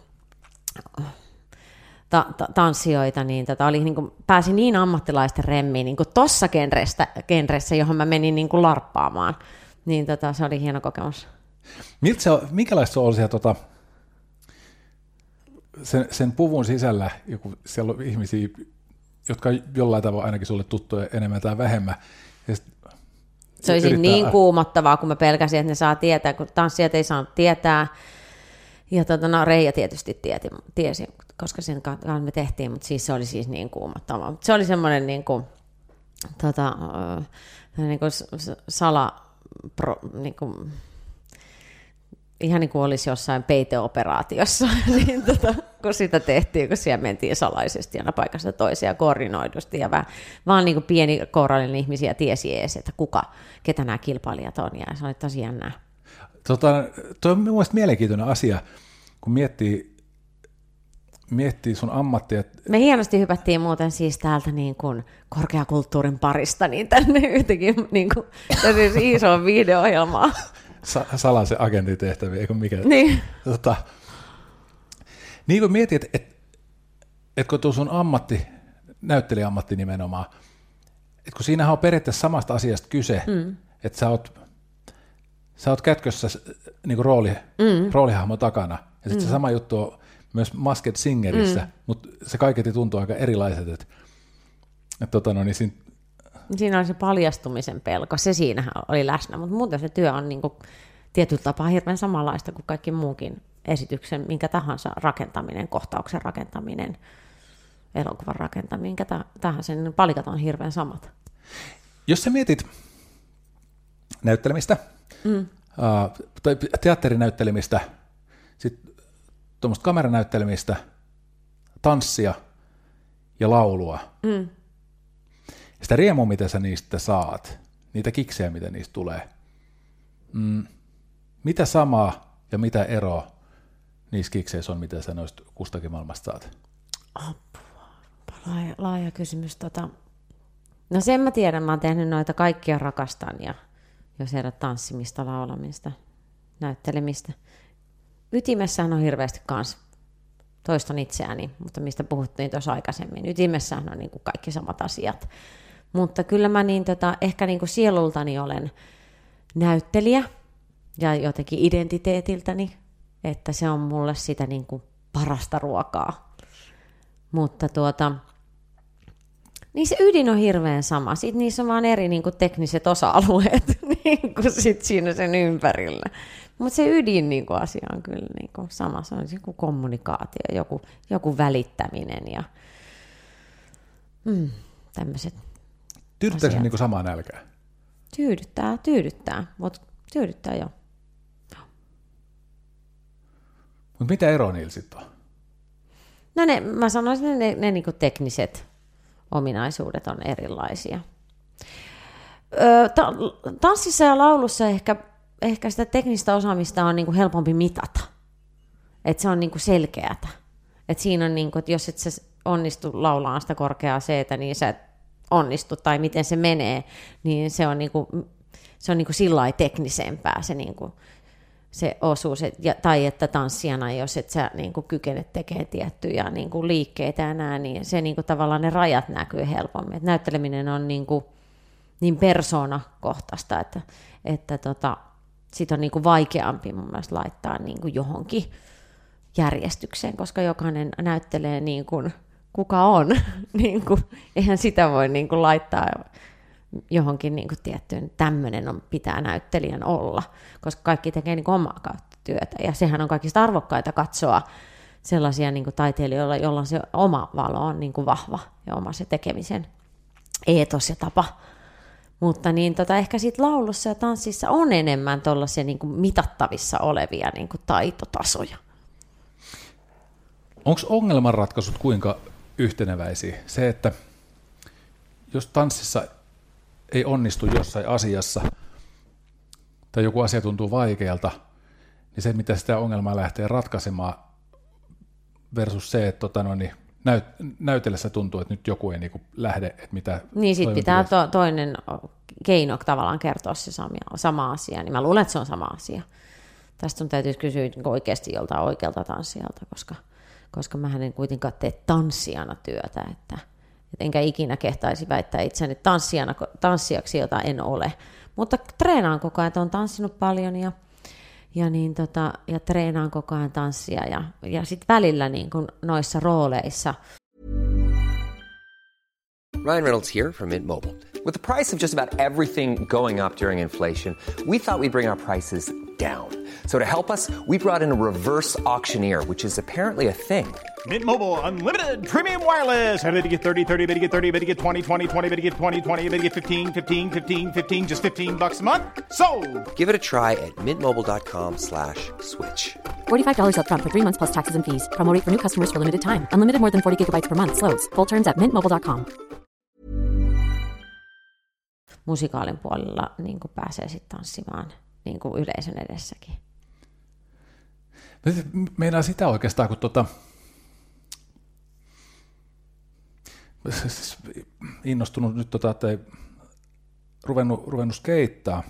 ta- ta- tanssijoita, niin tota oli, niin kuin, pääsi niin ammattilaisten remmiin niin kuin tossa genressä, johon mä menin niin kuin larppaamaan. Niin tota, se oli hieno kokemus. Miltä se on, minkälaista se on siellä, tota, sen, sen puvun sisällä, joku, siellä on ihmisiä, jotka jollain tavalla ainakin sulle tuttuja enemmän tai vähemmän. Se olisi yrittää... niin kuumottavaa, kun mä pelkäsin, että ne saa tietää, kun tanssijat ei saanut tietää. Ja tota, no, Reija tietysti tieti, tiesi, koska sen kanssa me tehtiin, mutta siis se oli siis niin kuumottavaa. Se oli semmoinen niin kuin, tota, niin kuin sala... Pro, niin kuin, ihan niin kuin olisi jossain peiteoperaatiossa, niin tota, kun sitä tehtiin, kun siellä mentiin salaisesti aina paikasta toiseen ja koordinoidusti, ja vaan, vaan niin kuin pieni kourallinen ihmisiä tiesi edes, että kuka, ketä nämä kilpailijat on, ja se oli tosi jännää. Tota, tuo on mielestäni mielenkiintoinen asia, kun miettii, miettii sun ammattia. Me hienosti hypättiin muuten siis täältä niin kuin korkeakulttuurin parista niin tänne yhtäkin niin kuin, siis isoon viihdeohjelmaan. Sa- salaisen agentitehtäviä, eikö mikä? Niin. Tota, niin kun mietit, että et, etkö tuo sun ammatti, näyttelijäammatti nimenomaan, etkö siinähän on periaatteessa samasta asiasta kyse, mm. että sä oot, sä oot kätkössä niin kuin rooli, mm. roolihahmo takana, ja sitten mm. se sama juttu on myös Masked Singerissä, mm. mutta se kaiketi tuntuu aika erilaiset, että, että tota, no, niin siinä, siinä oli se paljastumisen pelko, se siinähän oli läsnä, mutta muuten se työ on niin kuin tietyllä tapaa hirveän samanlaista kuin kaikki muukin esityksen, minkä tahansa rakentaminen, kohtauksen rakentaminen, elokuvan rakentaminen, minkä tahansa, niin palikat on hirveän samat. Jos sä mietit näyttelemistä, mm. äh, tai teatterinäyttelemistä, sitten tuommoista kameranäyttelemistä, tanssia ja laulua, mm. sitä riemua, mitä sä niistä saat, niitä kiksejä, mitä niistä tulee, mm. mitä samaa ja mitä eroa niissä kikseissä on, mitä sä noista kustakin maailmasta saat? Apua, laaja, laaja kysymys. Tota. No sen mä tiedän, mä oon tehnyt noita kaikkia rakastan, ja jos ei ole tanssimista, laulamista, näyttelemistä. Ytimessähän on hirveästi kans, toistan itseäni, mutta mistä puhuttiin tuossa aikaisemmin. Ytimessähän on niin kuin kaikki samat asiat. Mutta kyllä mä niin, tota, ehkä niin kuin sielultani olen näyttelijä ja jotenkin identiteetiltäni, että se on mulle sitä niin kuin parasta ruokaa. Mutta tuota, niin se ydin on hirveän sama. Sitten niissä on vaan eri niin kuin tekniset osa-alueet niin kuin sit siinä sen ympärillä. Mutta se ydin niin kuin asia on kyllä niin kuin sama. Se on joku kommunikaatio, joku, joku välittäminen ja mm, tämmöiset tyydyttääkö se niin kuin samaa nälkää? Tyydyttää, tyydyttää. Mutta tyydyttää jo. Mutta mitä eroa niillä sitten on? No ne, mä sanoisin, että ne, ne niin kuin tekniset ominaisuudet on erilaisia. Öö, ta- tanssissa ja laulussa ehkä, ehkä sitä teknistä osaamista on niin kuin helpompi mitata. Että se on niin kuin selkeätä. Että siinä on, niin kuin, että jos et sä onnistu laulaa sitä korkeaa seetä, niin sä et onnistu, tai miten se menee, niin se on, niin kuin, se on niin kuin sillai teknisempää se niin kuin se osuus, et, ja, tai että tanssijana, jos et sä niin kuin kykenet tekemään tiettyjä niin kuin liikkeitä ja nää, niin se niin kuin tavallaan ne rajat näkyy helpommin. Et näytteleminen on niin, kuin, niin persoonakohtaista, että, että tota, sit on niin kuin vaikeampi mun mielestä laittaa niin kuin johonkin järjestykseen, koska jokainen näyttelee niin kuin kuka on. niin kuin, eihän sitä voi niin kuin laittaa johonkin niin kuin tiettyyn, tämmöinen on, pitää näyttelijän olla, koska kaikki tekee niin kuin omaa kautta työtä, ja sehän on kaikista arvokkaita katsoa sellaisia niin kuin taiteilijoilla, joilla se oma valo on niin kuin vahva, ja oma se tekemisen eetos ja tapa. Mutta niin, tota, ehkä sitten laulussa ja tanssissa on enemmän tuollaisia niin kuin mitattavissa olevia niin kuin taitotasoja. Onko ongelmanratkaisut kuinka yhteneväisiä? Se, että jos tanssissa ei onnistu jossain asiassa, tai joku asia tuntuu vaikealta, niin se, mitä sitä ongelmaa lähtee ratkaisemaan, versus se, että tota, no, niin, näyt, näytellessä tuntuu, että nyt joku ei niin kuin lähde, että mitä... Niin, sitten pitää to, toinen keino tavallaan kertoa se sama, sama asia, niin mä luulen, että se on sama asia. Tästä sun täytyisi kysyä oikeasti joltain oikealta tanssijalta, koska, koska mähän en kuitenkaan tee tanssijana työtä, että... Et enkä ikinä kehtaisi väittää itseäni tanssijana, tanssijaksi, jota en ole. Mutta treenaan koko ajan, olen tanssinut paljon ja, ja, niin tota, ja treenaan koko ajan tanssia. Ja, ja sitten välillä niin kun noissa rooleissa. Ryan Reynolds here from Mint Mobile. With the price of just about everything going up during inflation, we thought we'd bring our prices down. So to help us, we brought in a reverse auctioneer, which is apparently a thing. Mint Mobile Unlimited Premium Wireless. Ready to get thirty, thirty, bit to get thirty, bit to get twenty, twenty, twenty, bit to get twenty, twenty, bit to get fifteen, fifteen, fifteen, fifteen, just fifteen bucks a month? Sold! Give it a try at mintmobile.com slash switch. forty-five dollars up front for three months plus taxes and fees. Promo rate for new customers for limited time. Unlimited more than forty gigabytes per month. Slows full terms at mint mobile dot com. Musikaalin puolella niin kuin pääsee sitten tanssimaan niin kuin yleisön edessäkin. Meinaa sitä oikeastaan, kun tota, innostunut nyt, tota, että ei ruvennut, ruvennut skeittaa,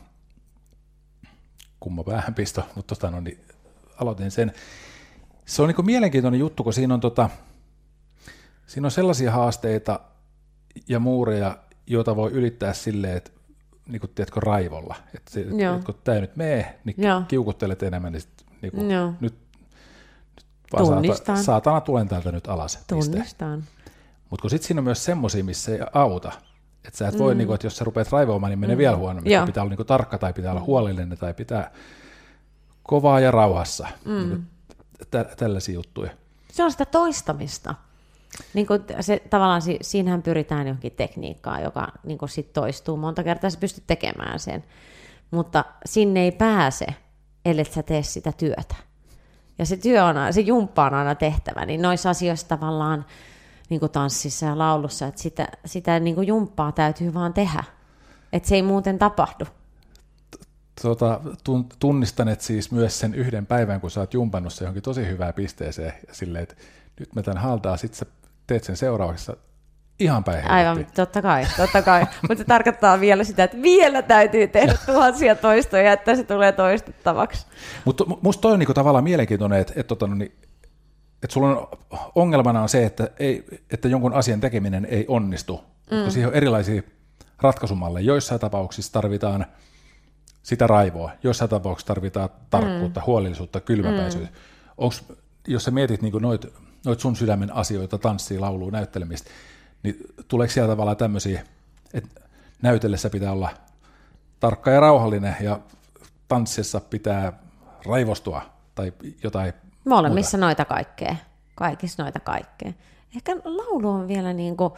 kumma päähänpisto, mutta tota, no, niin aloitin sen. Se on niin kuin mielenkiintoinen juttu, kun siinä on, tota, siinä on sellaisia haasteita ja muureja, joita voi ylittää silleen, että niin kuin, tiedätkö, raivolla. Että, se, että kun tämä nyt menee, niin Joo. kiukuttelet enemmän, niin, sit, niin kuin, nyt, nyt vaan Tunnistan. saata, saatana tulen täältä nyt alas. Tunnistan. Mutta kun sitten siinä on myös semmoisia, missä ei auta. Että sä et voi, mm. niin kuin, että jos sä rupeat raivoamaan, niin menee mm. vielä huonommin. Joo. Pitää olla niin kuin, tarkka tai pitää olla huolellinen tai pitää kovaa ja rauhassa. Mm. Niin kuin, tä, tällaisia juttuja. Se on sitä toistamista. Niin kuin se, tavallaan siinähän pyritään johonkin tekniikkaan, joka niin kuin sit toistuu monta kertaa, sä pystyt tekemään sen. Mutta sinne ei pääse, ellei sä tee sitä työtä. Ja se työ on, se jumppa on aina tehtävä, niin noissa asioissa tavallaan niin kuin tanssissa ja laulussa, että sitä, sitä niin kuin jumppaa täytyy vaan tehdä, että se ei muuten tapahdu. Tota, tunnistan, että siis myös sen yhden päivän, kun sä oot jumpannut se johonkin tosi hyvään pisteeseen, ja silleen, että nyt mä tämän haltaan, sit sä teet sen seuraavaksi ihan päin helvettiin. Aivan, totta kai, totta kai. Mutta se tarkoittaa vielä sitä, että vielä täytyy tehdä tuhansia toistoja, että se tulee toistettavaksi. Mutta musta toi on niinku tavallaan mielenkiintoinen, että, että, että, että sulla on ongelmana on se, että, ei, että jonkun asian tekeminen ei onnistu, mm. koska siihen on erilaisia ratkaisumalleja. Joissain tapauksissa tarvitaan sitä raivoa, joissain tapauksissa tarvitaan tarkkuutta, mm. huolellisuutta, kylmäpäisyyttä. Mm. Onks, jos sä mietit niinku noit, noit sun sydämen asioita, tanssia, laulua, näyttelemistä, niin tuleeko siellä tavallaan tämmöisiä, että näytellessä pitää olla tarkka ja rauhallinen ja tanssissa pitää raivostua tai jotain molemmissa muuta? Noita kaikkea, kaikissa noita kaikkea. Ehkä laulu on vielä niin kuin,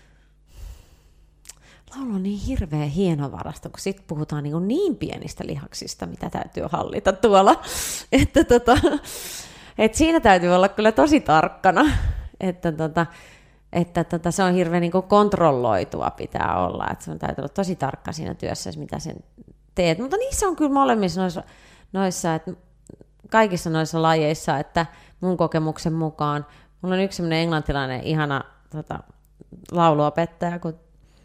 laulu on niin hirveän hienovarasta, kun sitten puhutaan niin, niin pienistä lihaksista, mitä täytyy hallita tuolla, että tota, et siinä täytyy olla kyllä tosi tarkkana, että tota, että tota, se on hirveän niin kuin kontrolloitua pitää olla, että sun täytyy olla tosi tarkka siinä työssä, mitä sen teet. Mutta niissä on kyllä molemmissa noissa, noissa että kaikissa noissa lajeissa, että mun kokemuksen mukaan, mulla on yksi sellainen englantilainen ihana tota, lauluopettaja, kun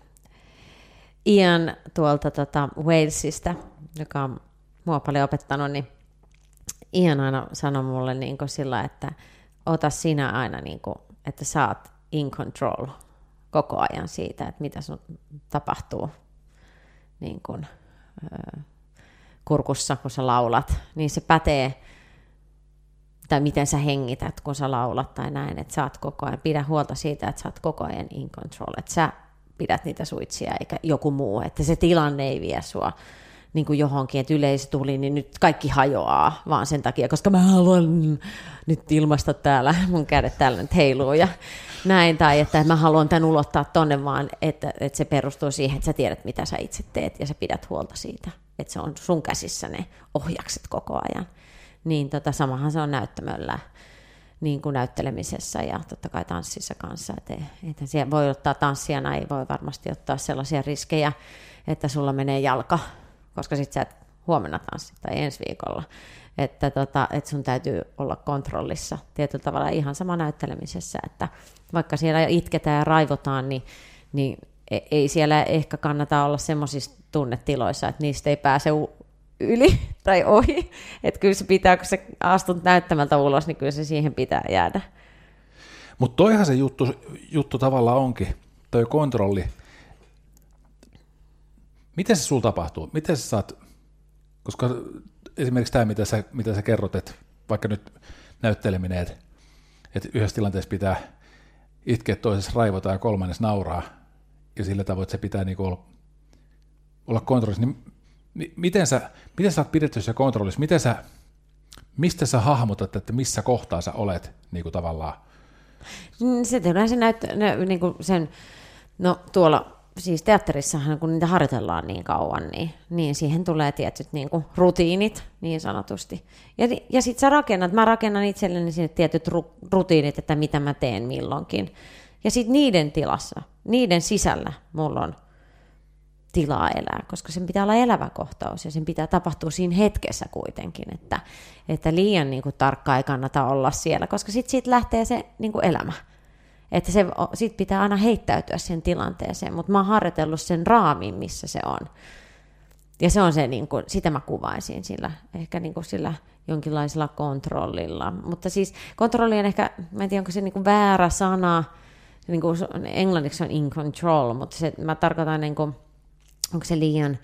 Ian tuolta tota, Walesista, joka on mua paljon opettanut, niin Ian aina sanoi mulle niin kuin sillä, että ota sinä aina, niin kuin, että sä oot in control koko ajan siitä, että mitä sun tapahtuu niin kuin, ö, kurkussa, kun sä laulat, niin se pätee, tai miten sä hengität, kun sä laulat tai näin, että sä oot koko ajan, pidä huolta siitä, että sä oot koko ajan in control, että sä pidät niitä suitsia eikä joku muu, että se tilanne ei vie sua niin kuin johonkin, että yleisö tuli, niin nyt kaikki hajoaa vaan sen takia, koska mä haluan nyt ilmaista täällä, mun kädet täällä nyt heiluu ja näin, tai että mä haluan tämän ulottaa tonne vaan, että, että se perustuu siihen, että sä tiedät, mitä sä itse teet ja sä pidät huolta siitä, että se on sun käsissä ne ohjakset koko ajan. Niin tota, samahan se on näyttämöllä, niin kuin näyttelemisessä ja totta kai tanssissa kanssa, että että siellä voi ottaa tanssijana, ei voi varmasti ottaa sellaisia riskejä, että sulla menee jalka, koska sit sä et huomenna tanssi tai ensi viikolla, että, tota, että sun täytyy olla kontrollissa tietyllä tavalla ihan sama näyttelemisessä, että vaikka siellä itketään ja raivotaan, niin, niin ei siellä ehkä kannata olla semmoisissa tunnetiloissa, että niistä ei pääse yli tai ohi, että kyllä se pitää, kun sä astut näyttämältä ulos, niin kyllä se siihen pitää jäädä. Mutta toihan se juttu, juttu tavallaan onkin, toi kontrolli. Miten se sulla tapahtuu? Miten sä saat, koska esimerkiksi tämä, mitä sä, mitä sä kerrot, että vaikka nyt näytteleminen, että, että yhdessä tilanteessa pitää itkeä, toisessa raivota ja kolmannes nauraa, ja sillä tavoin, että se pitää niinku olla, olla kontrollissa, niin miten sä, miten sä oot pidetty se kontrollissa? Miten sä, mistä sä hahmotat, että missä kohtaa sä olet niin kuin tavallaan? Se tehdään se näyttö, niin kuin sen, no tuolla siis teatterissahan, kun niitä harjoitellaan niin kauan, niin, niin siihen tulee tietyt niin kuin rutiinit niin sanotusti. Ja, ja sitten sä rakennat, mä rakennan itselleni sinne tietyt ru, rutiinit, että mitä mä teen milloinkin. Ja sitten niiden tilassa, niiden sisällä mulla on tilaa elää, koska sen pitää olla elävä kohtaus ja sen pitää tapahtua siinä hetkessä kuitenkin, että, että liian niin kuin, tarkkaa ei kannata olla siellä, koska sitten siitä lähtee se niin kuin, elämä. Että se, sit pitää aina heittäytyä sen tilanteeseen, mutta mä oon harjoitellut sen raamin, missä se on. Ja se on se, niin kuin, sitä mä kuvaisin sillä, ehkä niin kuin sillä jonkinlaisella kontrollilla. Mutta siis kontrolli on ehkä, mä en tiedä onko se niin kuin väärä sana, niin kuin, englanniksi on in control, mutta se, mä tarkoitan, niin kuin, onko se liian...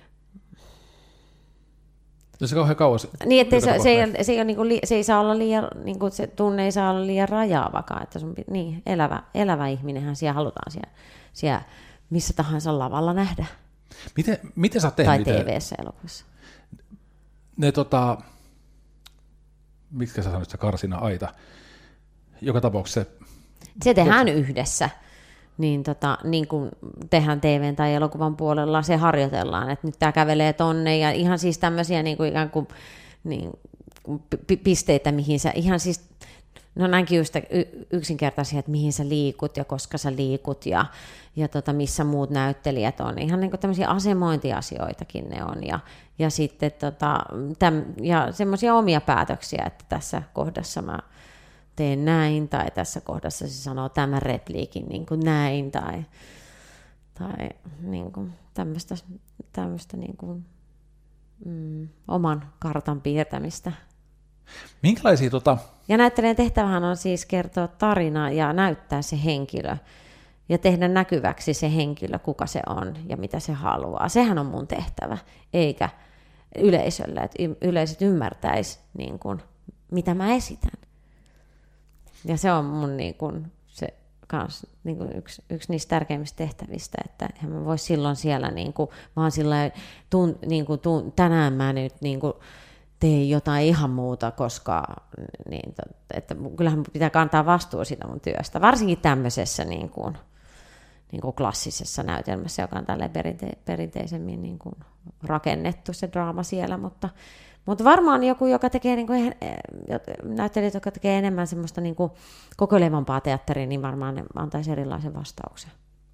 No se kauhean kauas. Niin, että se, se, ei, se, ei ole, niin kuin, se ei saa olla liian, niin kuin, se tunne ei saa olla liian rajaavakaan, että sun, niin, elävä, elävä ihminenhän siellä halutaan siellä, siellä missä tahansa lavalla nähdä. Miten, miten sä oot tehnyt? Tai T V:ssä elokuvassa. Ne tota, mitkä sä sanoit, se karsina-aita, joka tapauksessa se... Se tehdään Jot... yhdessä, niin, tota, niin kuin tehdään T V:n tai elokuvan puolella, se harjoitellaan, että nyt tämä kävelee tonne, ja ihan siis tämmöisiä niin kuin ikään kuin, niin, pisteitä, mihin sä ihan siis, no näinkin just yksinkertaisia, että mihin sä liikut ja koska sä liikut ja, ja tota, missä muut näyttelijät on. Ihan niin kuin tämmöisiä asemointiasioitakin ne on ja, ja sitten tota, täm, ja semmoisia omia päätöksiä, että tässä kohdassa mä teen näin tai tässä kohdassa se sanoo tämän repliikin niin kuin näin tai, tai niin kuin tämmöistä, tämmöistä niin kuin, mm, oman kartan piirtämistä. Minkälaisia tota... Ja näyttelijän tehtävähän on siis kertoa tarina ja näyttää se henkilö ja tehdä näkyväksi se henkilö, kuka se on ja mitä se haluaa. Sehän on mun tehtävä, eikä yleisölle, että yleisöt ymmärtäisi niin kuin, mitä mä esitän. Ja se on mun niin kuin, se kans, niin kuin yksi, yksi niistä tärkeimmistä tehtävistä, että en mä voi silloin siellä niin kuin, vaan sillä tun, niin kuin, tun, tänään mä nyt niin kuin, tee jotain ihan muuta, koska niin, että kyllähän pitää kantaa vastuu siitä mun työstä, varsinkin tämmöisessä niin kuin, niin kuin klassisessa näytelmässä, joka on tälleen perinte- perinteisemmin niin kuin rakennettu se draama siellä, mutta, mutta varmaan joku, joka tekee, niin kuin, näyttelijät, joka tekee enemmän semmoista niin kuin kokeilevampaa teatteria, niin varmaan ne antaisi erilaisen vastauksen.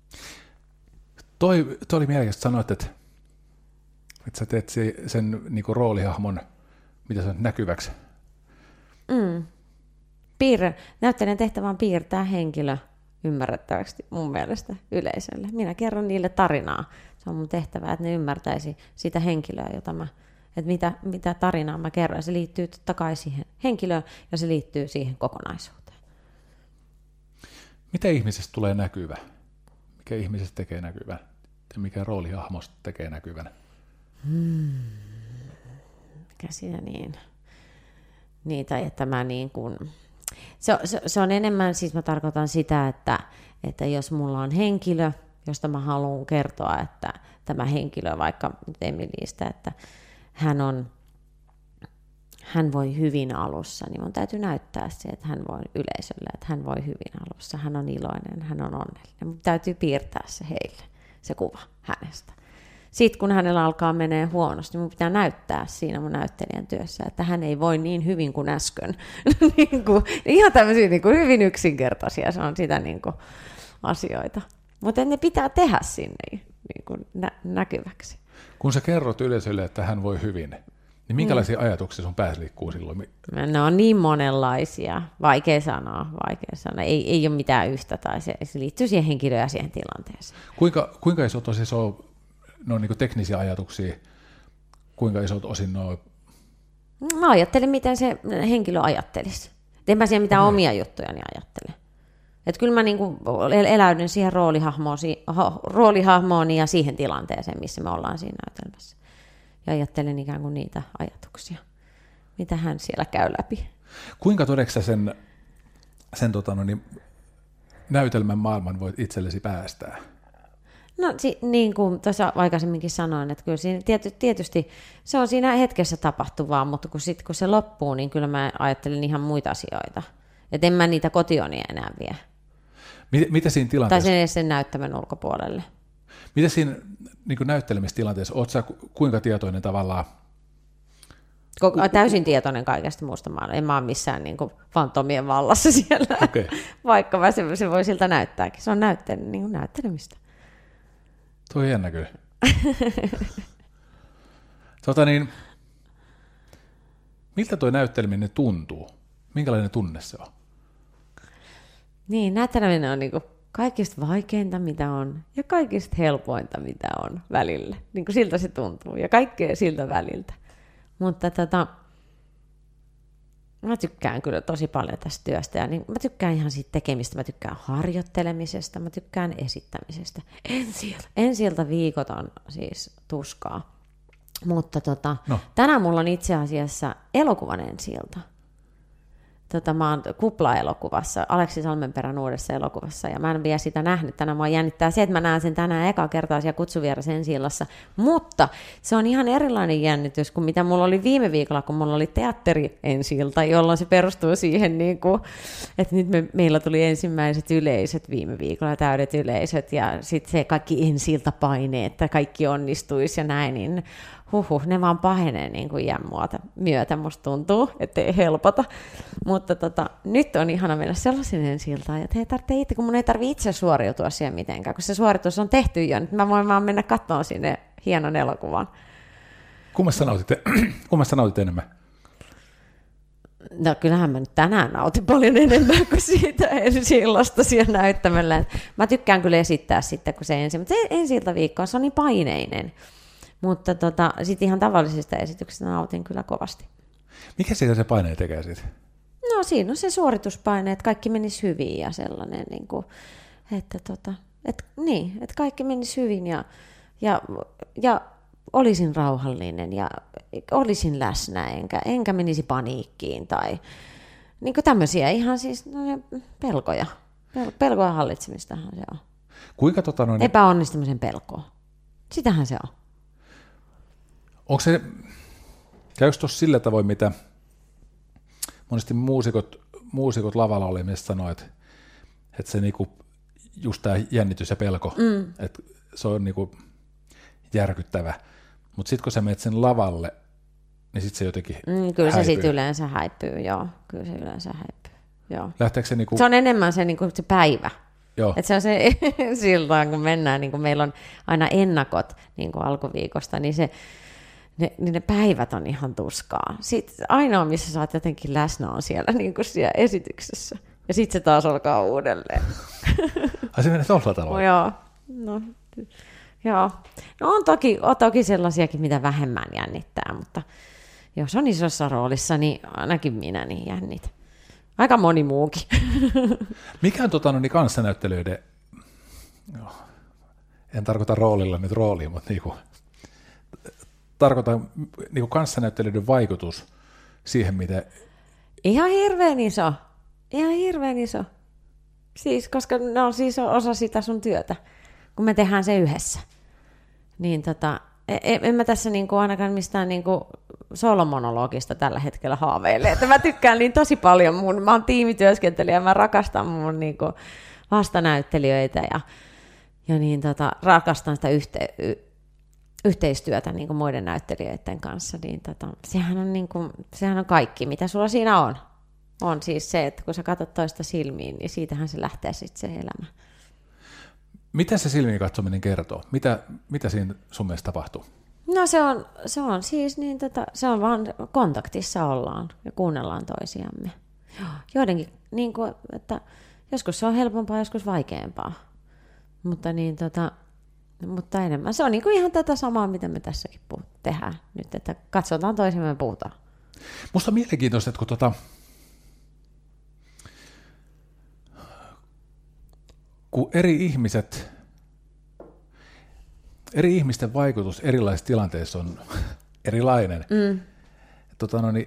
Toi, toi oli mielenkiintoista, sanoit, että, että sä teet sen niin kuin roolihahmon, mitä se on, näkyväksi? Mm. Piirre. Näyttelijän tehtävä on piirtää henkilö ymmärrettäväksi mun mielestä yleisölle. Minä kerron niille tarinaa. Se on mun tehtävä, että ne ymmärtäisi sitä henkilöä, jota mä, että mitä, mitä tarinaa mä kerron. Se liittyy totta kai siihen henkilöön ja se liittyy siihen kokonaisuuteen. Mitä ihmisestä tulee näkyvä? Mikä ihmisestä tekee näkyvän? Ja mikä roolihahmosta tekee näkyvän? Hmm. Mikä siinä niin? Niin, tai että mä niin kuin... Se, se, se on enemmän, siis mä tarkoitan sitä, että, että jos mulla on henkilö, josta mä haluan kertoa, että tämä henkilö, vaikka Emilistä, että hän on, hän voi hyvin alussa, niin mun täytyy näyttää se, että hän voi yleisölle, että hän voi hyvin alussa, hän on iloinen, hän on onnellinen. Mun täytyy piirtää se heille, se kuva hänestä. Sitten kun hänellä alkaa menee huonosti, niin mun pitää näyttää siinä mun näyttelijän työssä, että hän ei voi niin hyvin kuin äsken. niin kuin, ihan tämmöisiä niin kuin hyvin yksinkertaisia, se on sitä niin kuin asioita. Mutta ne pitää tehdä sinne niin kuin nä- näkyväksi. Kun sä kerrot yleisölle, että hän voi hyvin, niin minkälaisia mm. ajatuksia sun päässä liikkuu silloin? Ne on niin monenlaisia, vaikea sanoa, vaikea sanoa. Ei, ei ole mitään yhtä, tai se, se liittyy siihen henkilöön ja siihen tilanteeseen. Kuinka, kuinka iso tosi se on? No niin kuin teknisiä ajatuksia, kuinka isot osin ne on? Mä ajattelin, miten se henkilö ajattelisi. En mä siihen mitään okay. omia juttujani ajattele. Että kyllä mä niinku eläydyn siihen roolihahmoon, roolihahmoon ja siihen tilanteeseen, missä me ollaan siinä näytelmässä. Ja ajattelen ikään kuin niitä ajatuksia, mitä hän siellä käy läpi. Kuinka todeksi sen, sen tota, no niin, näytelmän maailman voit itsellesi päästää? No si- niin kuin tuossa aikaisemminkin sanoin, että kyllä siinä tiety- tietysti se on siinä hetkessä tapahtuvaa, mutta kun, sit, kun se loppuu, niin kyllä mä ajattelen ihan muita asioita. Että en mä niitä kotioni enää vie. Mitä, mitä siinä tilanteessa? Tai sen edes sen näyttämön ulkopuolelle. Mitä siinä niin kuin näyttelemistilanteessa, oot sä kuinka tietoinen tavallaan? Koko, täysin tietoinen kaikesta muusta maailmaa. En mä ole missään niin kuin fantomien vallassa siellä, okay. Vaikka mä se, se voi siltä näyttääkin. Se on näyttele, niin kuin näyttelemistä. Tuo on jännä kyllä. tota niin, miltä tuo näytteleminen tuntuu? Minkälainen tunne se on? Niin, näytteleminen on niin kuin kaikista vaikeinta, mitä on, ja kaikista helpointa, mitä on välillä. Niin kuin siltä se tuntuu, ja kaikkea siltä väliltä. Mutta tota, Mä tykkään kyllä tosi paljon tästä työstä ja niin, mä tykkään ihan siitä tekemistä, mä tykkään harjoittelemisesta, mä tykkään esittämisestä. Ensi-ilta, ensi-ilta viikot on siis tuskaa. Mutta tota, no. tänään mulla on itse asiassa elokuvan ensi-ilta. Tota, mä oon Kupla-elokuvassa, Aleksi Salmenperän uudessa elokuvassa, ja mä en vielä sitä nähnyt. Tänään mua jännittää se, että mä näen sen tänään eka kertaa siellä kutsuvieras ensi-illassa. Mutta se on ihan erilainen jännitys kuin mitä mulla oli viime viikolla, kun mulla oli teatteri ensi-ilta, jolloin se perustuu siihen, niin kuin, että nyt me, meillä tuli ensimmäiset yleisöt viime viikolla, täydet yleisöt, ja sitten se kaikki ensi-iltapaineet, että kaikki onnistuisi ja näin, niin huhhuh, ne vaan pahenee niin kuin iän myötä, musta tuntuu, ettei helpota. Mutta tota, nyt on ihana mennä sellaisen ensi-iltaan, että hei, tarvitse itse, kun mun ei tarvitse itse suoriutua siihen mitenkään, kun se suoritus on tehty jo, nyt mä voin vaan mennä katsomaan sinne hienon elokuvan. Kummasta nautitte, kummasta nautit enemmän? No kyllähän mä nyt tänään nautin paljon enemmän kuin siitä ensi-illasta siellä näyttämällä. Mä tykkään kyllä esittää sitten, kun se ensi, mutta se ensi-iltaviikko se on niin paineinen. Mutta tota, sitten ihan tavallisista esityksistä nautin kyllä kovasti. Mikä siitä se paine tekee sitten? No siinä on se suorituspaine, että kaikki menisi hyvin ja sellainen, niin kuin, että, tota, että, niin, että kaikki menisi hyvin ja, ja, ja olisin rauhallinen ja olisin läsnä, enkä, enkä menisi paniikkiin tai niin kuin tämmöisiä ihan siis no, pelkoja. Pel, pelkoja hallitsemistahan se on. Kuinka tota noin... Epäonnistumisen pelkoa. Sitähän se on. Onko se, käykö tuossa sillä tavoin, mitä monesti muusikot, muusikot lavalla olemisesta sanoo, että, että se niinku, just tämä jännitys ja pelko, mm. että se on niinku järkyttävä, mutta sitten kun sä menet sen lavalle, niin sitten se jotenkin mm, Kyllä häipyy. se sitten yleensä häipyy, joo. Kyllä se yleensä häipyy, joo. Lähteekö se niinku... Se on enemmän se, niinku, se päivä. Joo. Että se on se siltaan, kun mennään, niin kun meillä on aina ennakot niin kun alkuviikosta, niin se Ne, niin ne päivät on ihan tuskaa. Sitten ainoa, missä sä oot jotenkin läsnä, on siellä, niin kuin siellä esityksessä. Ja sitten se taas alkaa uudelleen. Ai se menee tuolla tavalla? No, joo. No, joo. No on toki, on toki sellaisiakin, mitä vähemmän jännittää, mutta jos on isossa roolissa, niin ainakin minä niin jännit. Aika moni muukin. Mikä on tota, no, niin kanssanäyttelijöiden, no, en tarkoita roolilla nyt roolia, mutta niinku... tarkoitan niin kuin kanssanäyttelijöiden vaikutus siihen, miten... Ihan hirveän iso. Ihan hirveän iso. Siis, koska ne on siis osa sitä sun työtä, kun me tehdään se yhdessä. Niin tota, en, en mä tässä niinku ainakaan mistään niinku solomonologista tällä hetkellä haaveile. Että mä tykkään niin tosi paljon. Mun, mä oon tiimityöskentelijä, mä rakastan mun niinku vastanäyttelijöitä ja, ja niin tota, rakastan sitä yhteyttä. yhteistyötä niin kuin muiden näyttelijöiden kanssa, niin tota, sehän, on niin kuin, sehän on kaikki, mitä sulla siinä on. On siis se, että kun sä katsot toista silmiin, niin siitähän se lähtee sitten se elämä. Mitä se silmiin katsominen kertoo? Mitä, mitä siinä sun mielestä tapahtuu? No se on, se on siis niin, tota, se on vaan kontaktissa ollaan ja kuunnellaan toisiamme. Joidenkin, niin kuin, että joskus se on helpompaa, joskus vaikeampaa, mutta niin tota, Mutta enemmän. Se on niin kuin ihan tätä samaa, mitä me tässäkin tehdään nyt, että katsotaan toisemme ja puhutaan. Musta on mielenkiintoista, että kun, tota, kun eri ihmiset, eri ihmisten vaikutus erilaisissa tilanteissa on erilainen. Mm. Tota, no niin,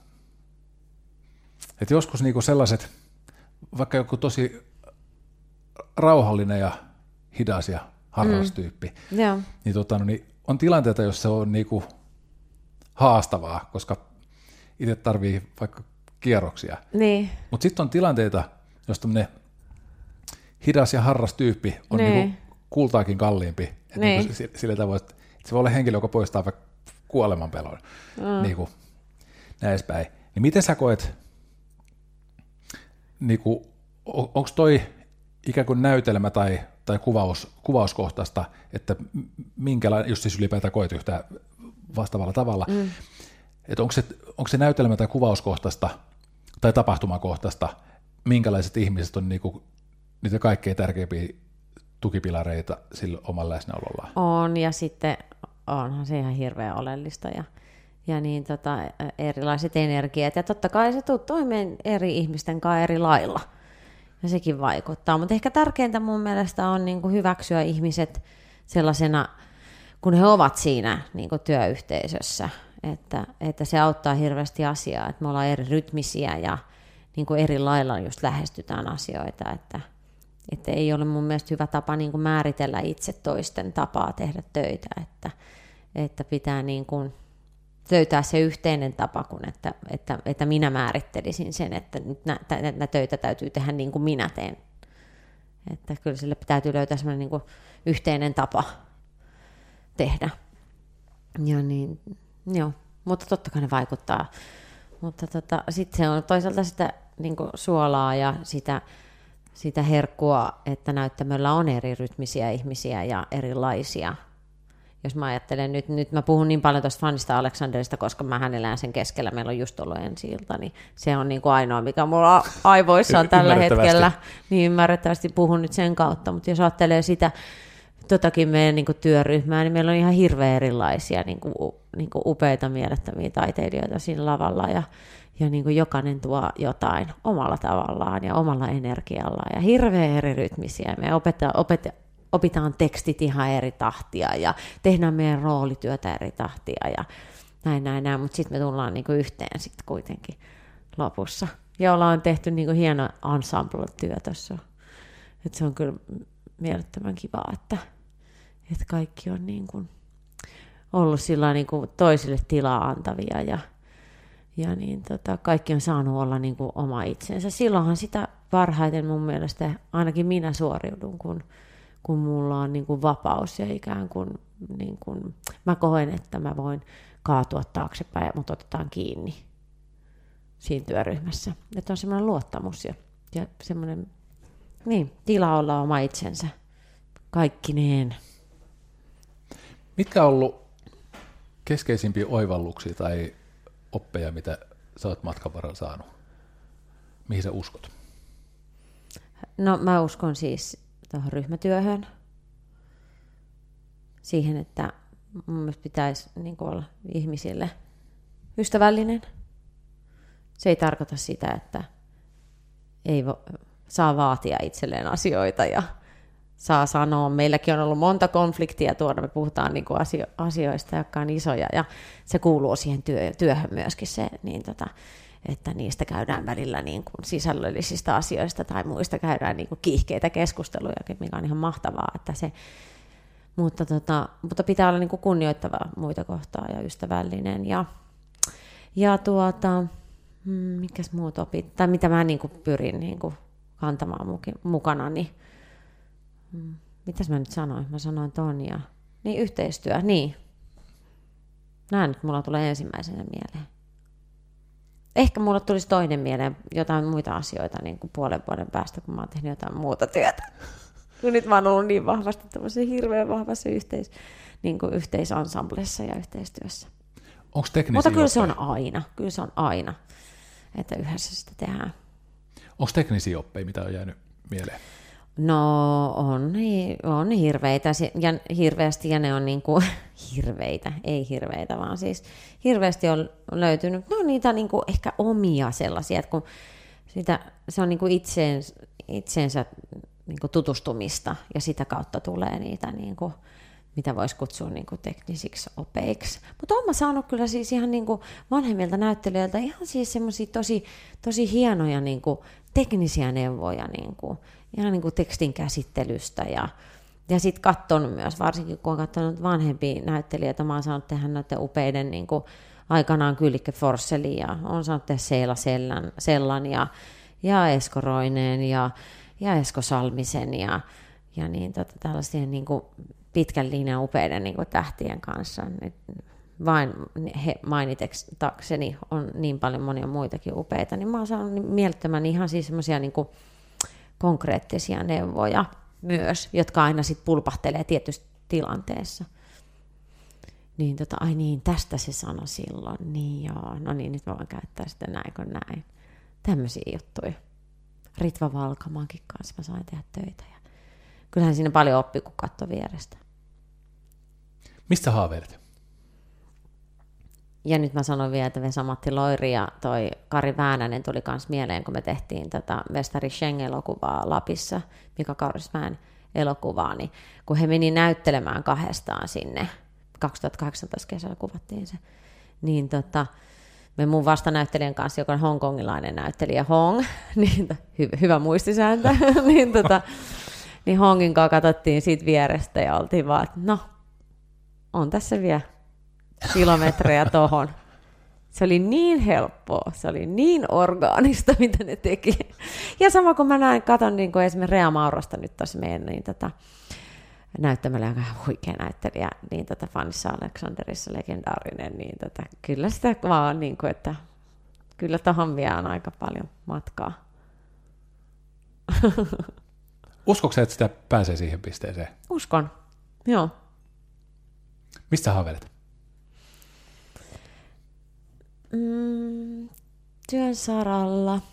että joskus niinku sellaiset, vaikka joku tosi rauhallinen ja hidas ja harrastyyppi, mm. yeah. niin, tota, no, niin on tilanteita, joissa se on niinku haastavaa, koska itse tarvii vaikka kierroksia. Niin. Mutta sitten on tilanteita, jos tämmöinen hidas ja harras tyyppi on niin. niinku kultaakin kalliimpi. Niin. Niinku sillä tavoin, että se voi olla henkilö, joka poistaa vaikka kuolemanpelon. Mm. Niinku, näin edespäin. Niin miten sä koet, niinku, on, onko toi ikään kuin näytelmä tai, tai kuvaus, kuvauskohtaista, että minkälainen, jos siis ylipäätään koet yhtään vastaavalla tavalla, mm. että onko se, onko se näytelmä tai kuvauskohtaista tai tapahtumakohtaista, minkälaiset ihmiset on niinku niitä kaikkein tärkeimpiä tukipilareita sillä omalla läsnäolollaan? On, ja sitten onhan se ihan hirveän oleellista, ja, ja niin tota, erilaiset energiat. Ja totta kai se tuut toimeen eri ihmisten kanssa eri lailla. Ja sekin vaikuttaa. Mutta ehkä tärkeintä mun mielestä on niin kuin hyväksyä ihmiset sellaisena, kun he ovat siinä niin kuin työyhteisössä. Että, että se auttaa hirveästi asiaa, että me ollaan eri rytmisiä ja niin kuin eri lailla just lähestytään asioita. Että, että ei ole mun mielestä hyvä tapa niin kuin määritellä itse toisten tapaa tehdä töitä. Että, että pitää niin kuin löytää se yhteinen tapa, kun että, että, että minä määrittelisin sen, että nyt näitä töitä täytyy tehdä niin kuin minä teen. Että kyllä sille täytyy löytää semmoinen niin kuin yhteinen tapa tehdä. Ja niin, joo, mutta totta kai ne vaikuttaa. Mutta tota, sitten se on toisaalta sitä niin kuin suolaa ja sitä, sitä herkkua, että näyttämöllä on eri rytmisiä ihmisiä ja erilaisia. Jos mä ajattelen nyt, nyt mä puhun niin paljon tuosta fanista Aleksanderista, koska mä hänellä sen keskellä, meillä on just ollut ensi-ilta, niin se on niin kuin ainoa, mikä mulla aivoissa on tällä hetkellä. Niin ymmärrettävästi puhun nyt sen kautta, mutta jos ajattelee sitä totakin meidän niin kuin työryhmää, niin meillä on ihan hirveän erilaisia niin kuin, niin kuin upeita mielettömiä taiteilijoita siinä lavalla, ja, ja niin kuin jokainen tuo jotain omalla tavallaan ja omalla energiallaan, ja hirveän eri rytmisiä. Me opetetaan, opetetaan opitaan tekstit ihan eri tahtia ja tehdään meidän roolityötä eri tahtia ja näin, näin, näin. Mutta sitten me tullaan niinku yhteen sitten kuitenkin lopussa. Ja ollaan tehty niinku hieno ensemble-työ tuossa. Et se on kyllä mielettömän kivaa, että, että kaikki on niinku ollut sillä niinku toisille tilaa antavia ja, ja niin tota, kaikki on saanut olla niinku oma itsensä. Silloinhan sitä parhaiten mun mielestä ainakin minä suoriudun, kun kun mulla on niin kuin vapaus ja ikään kuin, niin kuin mä koen, että mä voin kaatua taaksepäin, mutta otetaan kiinni siinä työryhmässä. Että on semmoinen luottamus ja, ja semmoinen niin, tila olla oma itsensä kaikkineen. Mitkä on ollut keskeisimpiä oivalluksia tai oppeja, mitä sä oot matkan varrella saanut? Mihin sä uskot? No mä uskon siis tuohon ryhmätyöhön, siihen, että mun mielestä pitäisi niin kuin olla ihmisille ystävällinen. Se ei tarkoita sitä, että ei vo, saa vaatia itselleen asioita ja saa sanoa. Meilläkin on ollut monta konfliktia tuoda, me puhutaan niin kuin asio, asioista, jotka on isoja, ja se kuuluu siihen työ, työhön myöskin se, niin tota, että niistä käydään välillä niin kuin sisällöllisistä asioista tai muista käydään niin kuin kiihkeitä keskusteluja, mikä on ihan mahtavaa. Että se, mutta, tota, mutta pitää olla niin kuin kunnioittava muita kohtaa ja ystävällinen. Ja, ja tuota, mikäs muut opit, tai mitä mä niin kuin pyrin niin kuin kantamaan mukana, niin mitäs mä nyt sanoin? Mä sanoin ton ja niin yhteistyö, niin. Nämä nyt mulla tulee ensimmäisenä mieleen. Ehkä mulle tulisi toinen mieleen jotain muita asioita niin kuin puolen vuoden päästä, kun mä oon tehnyt jotain muuta työtä. Nyt mä oon ollut niin vahvasti tämmöisessä hirveän vahvassa yhteis, niin kuin yhteisansamblessa ja yhteistyössä. Onko teknisiä Mutta kyllä oppeja? se on aina, kyllä se on aina, että yhdessä sitä tehdään. Onko teknisiä oppeja, mitä on jäänyt mieleen? No on, on hirveitä ja hirveästi, ja ne on niin kuin, hirveitä, ei hirveitä, vaan siis hirveästi on löytynyt, no niitä niin kuin ehkä omia sellaisia, että kun sitä, se on niin kuin itseens, itseensä niin kuin tutustumista ja sitä kautta tulee niitä, niin kuin, mitä voisi kutsua niin kuin teknisiksi opeiksi. Mutta olen mä saanut kyllä siis ihan niin kuin vanhemmilta näyttelijöiltä ihan siis semmoisia tosi, tosi hienoja niin kuin teknisiä neuvoja, niin kuin, ihan niin kuin tekstin käsittelystä ja, ja sitten katsonut myös, varsinkin kun olen katsonut vanhempia näyttelijöitä, mä oon saanut tehdä noiden upeiden niin kuin aikanaan Kyllikkä Forssellin ja olen saanut tehdä Seela Sellan, Sellan ja, ja Esko Roineen ja, ja Esko Salmisen ja, ja niin, tota, tällaisten niin kuin pitkän linjan upeiden niin kuin tähtien kanssa. Nyt vain he mainitakseni on niin paljon monia muitakin upeita, niin mä oon saanut mielettömän ihan siis semmoisia niin kuin konkreettisia neuvoja myös, jotka aina sitten pulpahtelee tietyssä tilanteessa. Niin tota, ai niin, tästä se sanoi silloin, niin joo, no niin, nyt mä voin käyttää sitä näin kuin näin. Tämmöisiä juttuja. Ritva Valkamankin kanssa mä sain tehdä töitä. Ja kyllähän siinä paljon oppii, kun katsoi vierestä. Mistä haaveilet? ja nyt mä sanoin vielä, että Vesa-Matti Loiri ja toi Kari Väänänen tuli kans mieleen, kun me tehtiin tätä Mestari Sheng-elokuvaa Lapissa, Mika Kaurismäen elokuvaa, niin kun he meni näyttelemään kahdestaan sinne, kaksituhattakahdeksantoista kesällä kuvattiin se, niin tota, me mun vastanäyttelijän kanssa, joka on hongkongilainen näyttelijä Hong, niin hyvä, hyvä muistisääntö, niin, tota, niin Hongin kanssa katsottiin siitä vierestä ja oltiin vaan, että no, on tässä vielä kilometrejä tohon. Se oli niin helppoa, se oli niin orgaanista, mitä ne teki. Ja sama kun mä näin, katon niin kuin esimerkiksi Rea Maurasta nyt tuossa meidän niin tota, näyttämällä, joka on huikea näyttelijä, niin tota Fanissa Aleksanderissa legendaarinen, niin tota, kyllä sitä vaan niin kuin, että kyllä tohon vielä on aika paljon matkaa. Uskotko sä, että sitä pääsee siihen pisteeseen? Uskon, joo. Mistä sä haaveilet? Mm, työn saralla.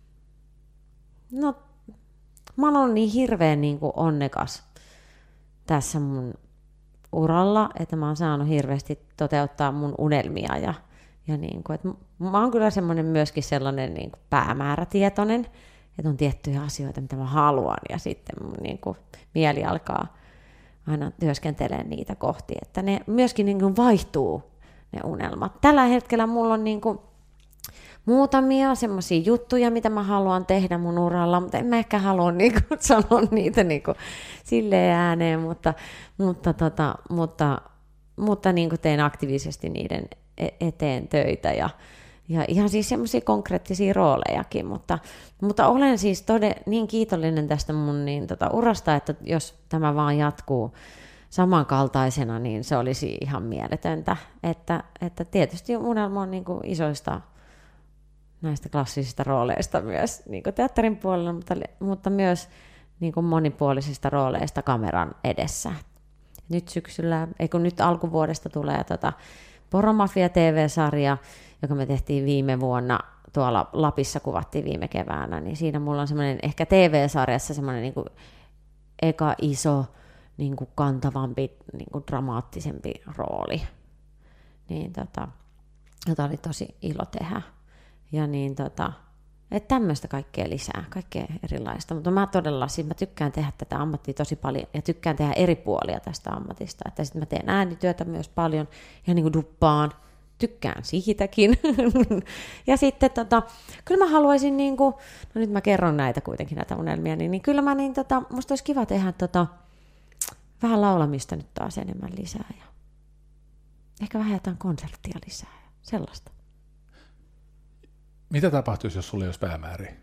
No, mä oon niin hirveän niin kuin onnekas tässä mun uralla, että mä oon saanut hirveästi toteuttaa mun unelmia. Ja, ja niin kuin, että mä oon kyllä semmoinen myöskin sellainen niin kuin päämäärätietoinen, että on tiettyjä asioita, mitä mä haluan, ja sitten mun niin kuin mieli alkaa aina työskentelemään niitä kohti, että ne myöskin niin kuin vaihtuu ne unelmat. Tällä hetkellä mulla on niin kuin muutamia semmoisia juttuja, mitä mä haluan tehdä mun uralla, mutta en mä ehkä halua niin kuin sanoa niitä niin kuin silleen ääneen, mutta, mutta, tota, mutta, mutta niin kuin teen aktiivisesti niiden eteen töitä ja, ja ihan siis semmoisia konkreettisia roolejakin, mutta, mutta olen siis tode, niin kiitollinen tästä mun niin tota urasta, että jos tämä vaan jatkuu samankaltaisena, niin se olisi ihan mieletöntä. Että, että tietysti unelma on niin kuin isoista näistä klassisista rooleista myös niin kuin teatterin puolella, mutta, mutta myös niin kuin monipuolisista rooleista kameran edessä. Nyt syksyllä, ei kun nyt alkuvuodesta tulee tota Poromafia T V-sarja, joka me tehtiin viime vuonna, tuolla Lapissa kuvattiin viime keväänä, niin siinä mulla on semmoinen ehkä T V-sarjassa semmoinen niin kuin eka iso, niin kuin kantavampi, niin kuin dramaattisempi rooli. Niin tota, jota oli tosi ilo tehdä. Ja niin tota, että tämmöistä kaikkea lisää, kaikkea erilaista. Mutta mä todella, siis mä tykkään tehdä tätä ammattia tosi paljon ja tykkään tehdä eri puolia tästä ammatista. Että sitten mä teen äänityötä myös paljon ja niin kuin duppaan. Tykkään siitäkin. Ja sitten tota, kyllä mä haluaisin, niin kuin, no nyt mä kerron näitä kuitenkin näitä unelmia, niin, niin kyllä mä niin tota, musta olisi kiva tehdä tota, vähän laulamista nyt taas enemmän lisää ja ehkä vähän jotain konserttia lisää ja sellaista. Mitä tapahtuisi, jos sulla ei olisi päämääriä?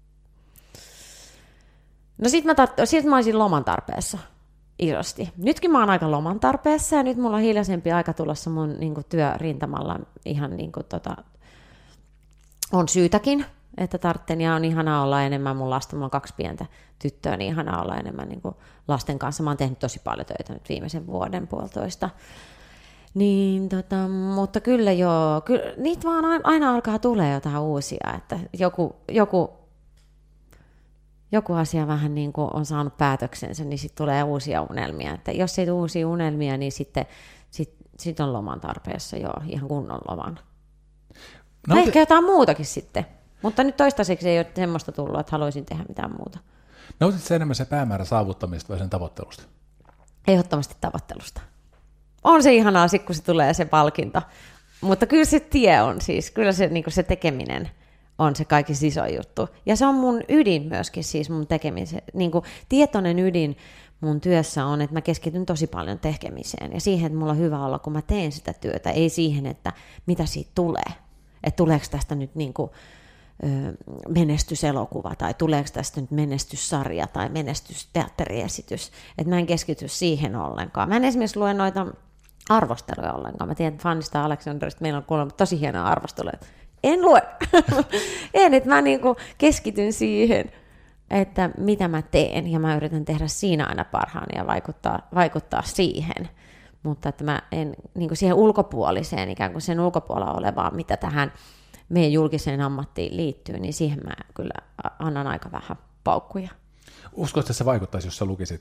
No sit mä, tar- sit mä olisin loman tarpeessa isosti. Nytkin mä oon aika loman tarpeessa ja nyt mulla on hiljaisempi aika tulossa mun niin kuin työrintamalla ihan niin kuin, tota, on syytäkin, että tartten ja on ihanaa olla enemmän mun lasta. Mulla on kaksi pientä tyttöä, niin ihanaa olla enemmän niin kuin lasten kanssa. Mä oon tehnyt tosi paljon töitä nyt viimeisen vuoden puolitoista. Niin, tota, mutta kyllä joo, kyllä, niitä vaan aina alkaa tulee jotain uusia, että joku, joku, joku asia vähän niin kuin on saanut päätöksensä, niin sitten tulee uusia unelmia. Että jos ei tule uusia unelmia, niin sitten sit, sit on loman tarpeessa joo, ihan kunnon loman. No, ehkä te... jotain muutakin sitten, mutta nyt toistaiseksi ei ole semmoista tullut, että haluaisin tehdä mitään muuta. Nautitko sä enemmän se päämäärän saavuttamista vai sen tavoittelusta? Ehdottomasti tavoittelusta. On se ihanaa, kun se tulee se palkinto. Mutta kyllä se tie on siis, kyllä se, niin se tekeminen on se kaikki iso juttu. Ja se on mun ydin myöskin siis mun tekemisen. Niin tietoinen ydin mun työssä on, että mä keskityn tosi paljon tekemiseen. Ja siihen, että mulla on hyvä olla, kun mä teen sitä työtä. Ei siihen, että mitä siitä tulee. Että tuleeko tästä nyt niin kuin, ö, menestyselokuva tai tuleeko tästä nyt menestyssarja tai menestysteatteriesitys. Että mä en keskity siihen ollenkaan. Mä en esimerkiksi lue noita arvosteluja ollenkaan. Mä tiedän, että Fanista Aleksanderista meillä on kuulemma tosi hienoja arvosteluja. En lue. en, että mä niinku keskityn siihen, että mitä mä teen, ja mä yritän tehdä siinä aina parhaani ja vaikuttaa, vaikuttaa siihen. Mutta että mä en niinku siihen ulkopuoliseen, ikään kuin sen ulkopuolella olevaan, mitä tähän meidän julkiseen ammattiin liittyy, niin siihen mä kyllä annan aika vähän paukkuja. Uskoisit, että se vaikuttaisi, jos sä lukisit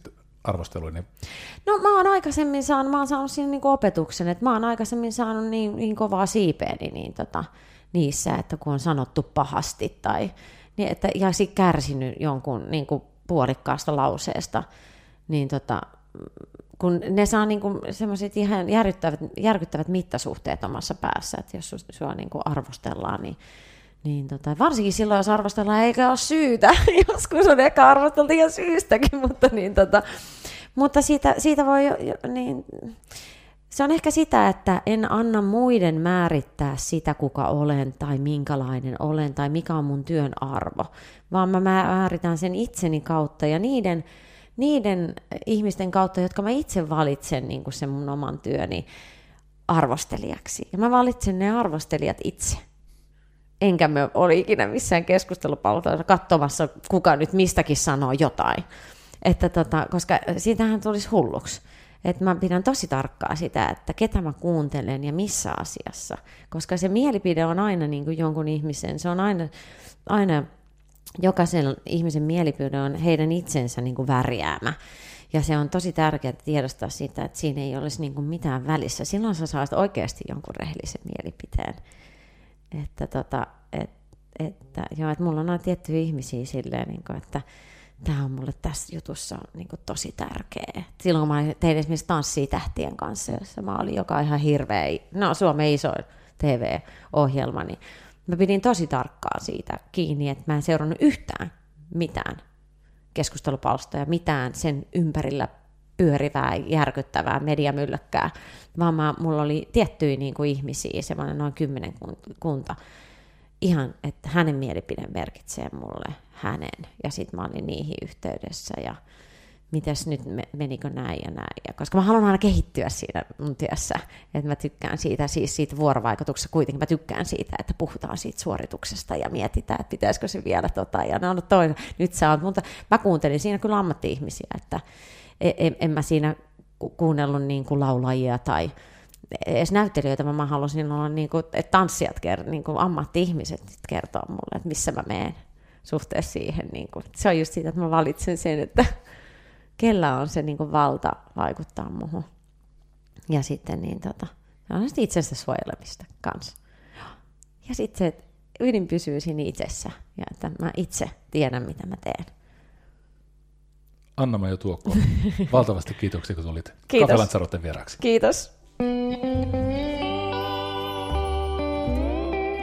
arvosteluun? No mä oon aikaisemmin saanut, mä oon saanut siinä niinku opetuksen, että mä oon aikaisemmin saanut niin, niin kovaa siipeeni niin tota, niissä, että kun on sanottu pahasti tai niin, että, ja sit kärsinyt jonkun niinku puolikkaasta lauseesta, niin tota, kun ne saa niinku semmoiset ihan järkyttävät, järkyttävät mittasuhteet omassa päässä, että jos sua niinku arvostellaan, niin Niin tota, varsinkin silloin, jos arvostellaan eikä ole syytä, joskus on ehkä arvosteltu ihan syystäkin, mutta, niin tota, mutta siitä, siitä voi, niin, se on ehkä sitä, että en anna muiden määrittää sitä, kuka olen tai minkälainen olen tai mikä on mun työn arvo, vaan mä määritän sen itseni kautta ja niiden, niiden ihmisten kautta, jotka mä itse valitsen niin kuin sen mun oman työni arvostelijaksi. Ja mä valitsen ne arvostelijat itse. Enkä me ole ikinä missään keskustelupalvelussa katsomassa, kuka nyt mistäkin sanoo jotain. Että tota, koska siitähän tulisi hulluksi. Että mä pidän tosi tarkkaa sitä, että ketä mä kuuntelen ja missä asiassa. Koska se mielipide on aina niin kuin jonkun ihmisen, se on aina, aina jokaisen ihmisen mielipide on heidän itsensä niin kuin värjäämä. Ja se on tosi tärkeää tiedostaa sitä, että siinä ei olisi niin kuin mitään välissä. Silloin sä saat oikeasti jonkun rehellisen mielipiteen. Että, tota, et, että, joo, että mulla on aina tiettyjä ihmisiä silleen, niin kuin, että tämä on mulle tässä jutussa niin kuin tosi tärkeä. Silloin kun mä tein esimerkiksi Tanssia tähtien kanssa, jossa mä olin joka ihan hirveä, no Suomen isoin T V-ohjelma, niin mä pidin tosi tarkkaan siitä kiinni, että mä en seurannut yhtään mitään keskustelupalstoja, mitään sen ympärillä pyörivää, järkyttävää mediamylläkkää, vaan mä, mulla oli tiettyjä niin kuin ihmisiä, semmoinen noin kymmenen kunta, ihan, että hänen mielipide merkitsee mulle hänen, ja sitten mä olin niihin yhteydessä, ja mitäs nyt menikö näin ja näin, ja koska mä haluan aina kehittyä siinä mun työssä, että mä tykkään siitä, siis siitä vuorovaikutuksessa kuitenkin, mä tykkään siitä, että puhutaan siitä suorituksesta ja mietitään, että pitäisikö se vielä tota, ja no, no toinen, nyt sä oot, mutta mä kuuntelin siinä kyllä ammatti-ihmisiä, että en, en mä siinä kuunnellut niin kuin laulajia tai edes näyttelijöitä, vaan mä halusin olla niin kuin, että tanssijat, niin kuin ammatti-ihmiset kertoo mulle, että missä mä menen suhteessa siihen. Niin kuin. Se on just siitä, että mä valitsen sen, että kellä on se niin kuin valta vaikuttaa muhun. Ja sitten niin, tota, se on itsensä suojelemista kanssa. Ja sitten se, että ydin pysyy siinä itsessä ja että mä itse tiedän, mitä mä teen. Anna-Maija Tuokko, valtavasti kiitoksia, kun tulit Kiitos. Cafe Lanzaroten vieraksi. Kiitos.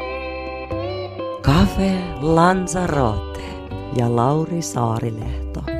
Cafe Lanzarote ja Lauri Saarilehto.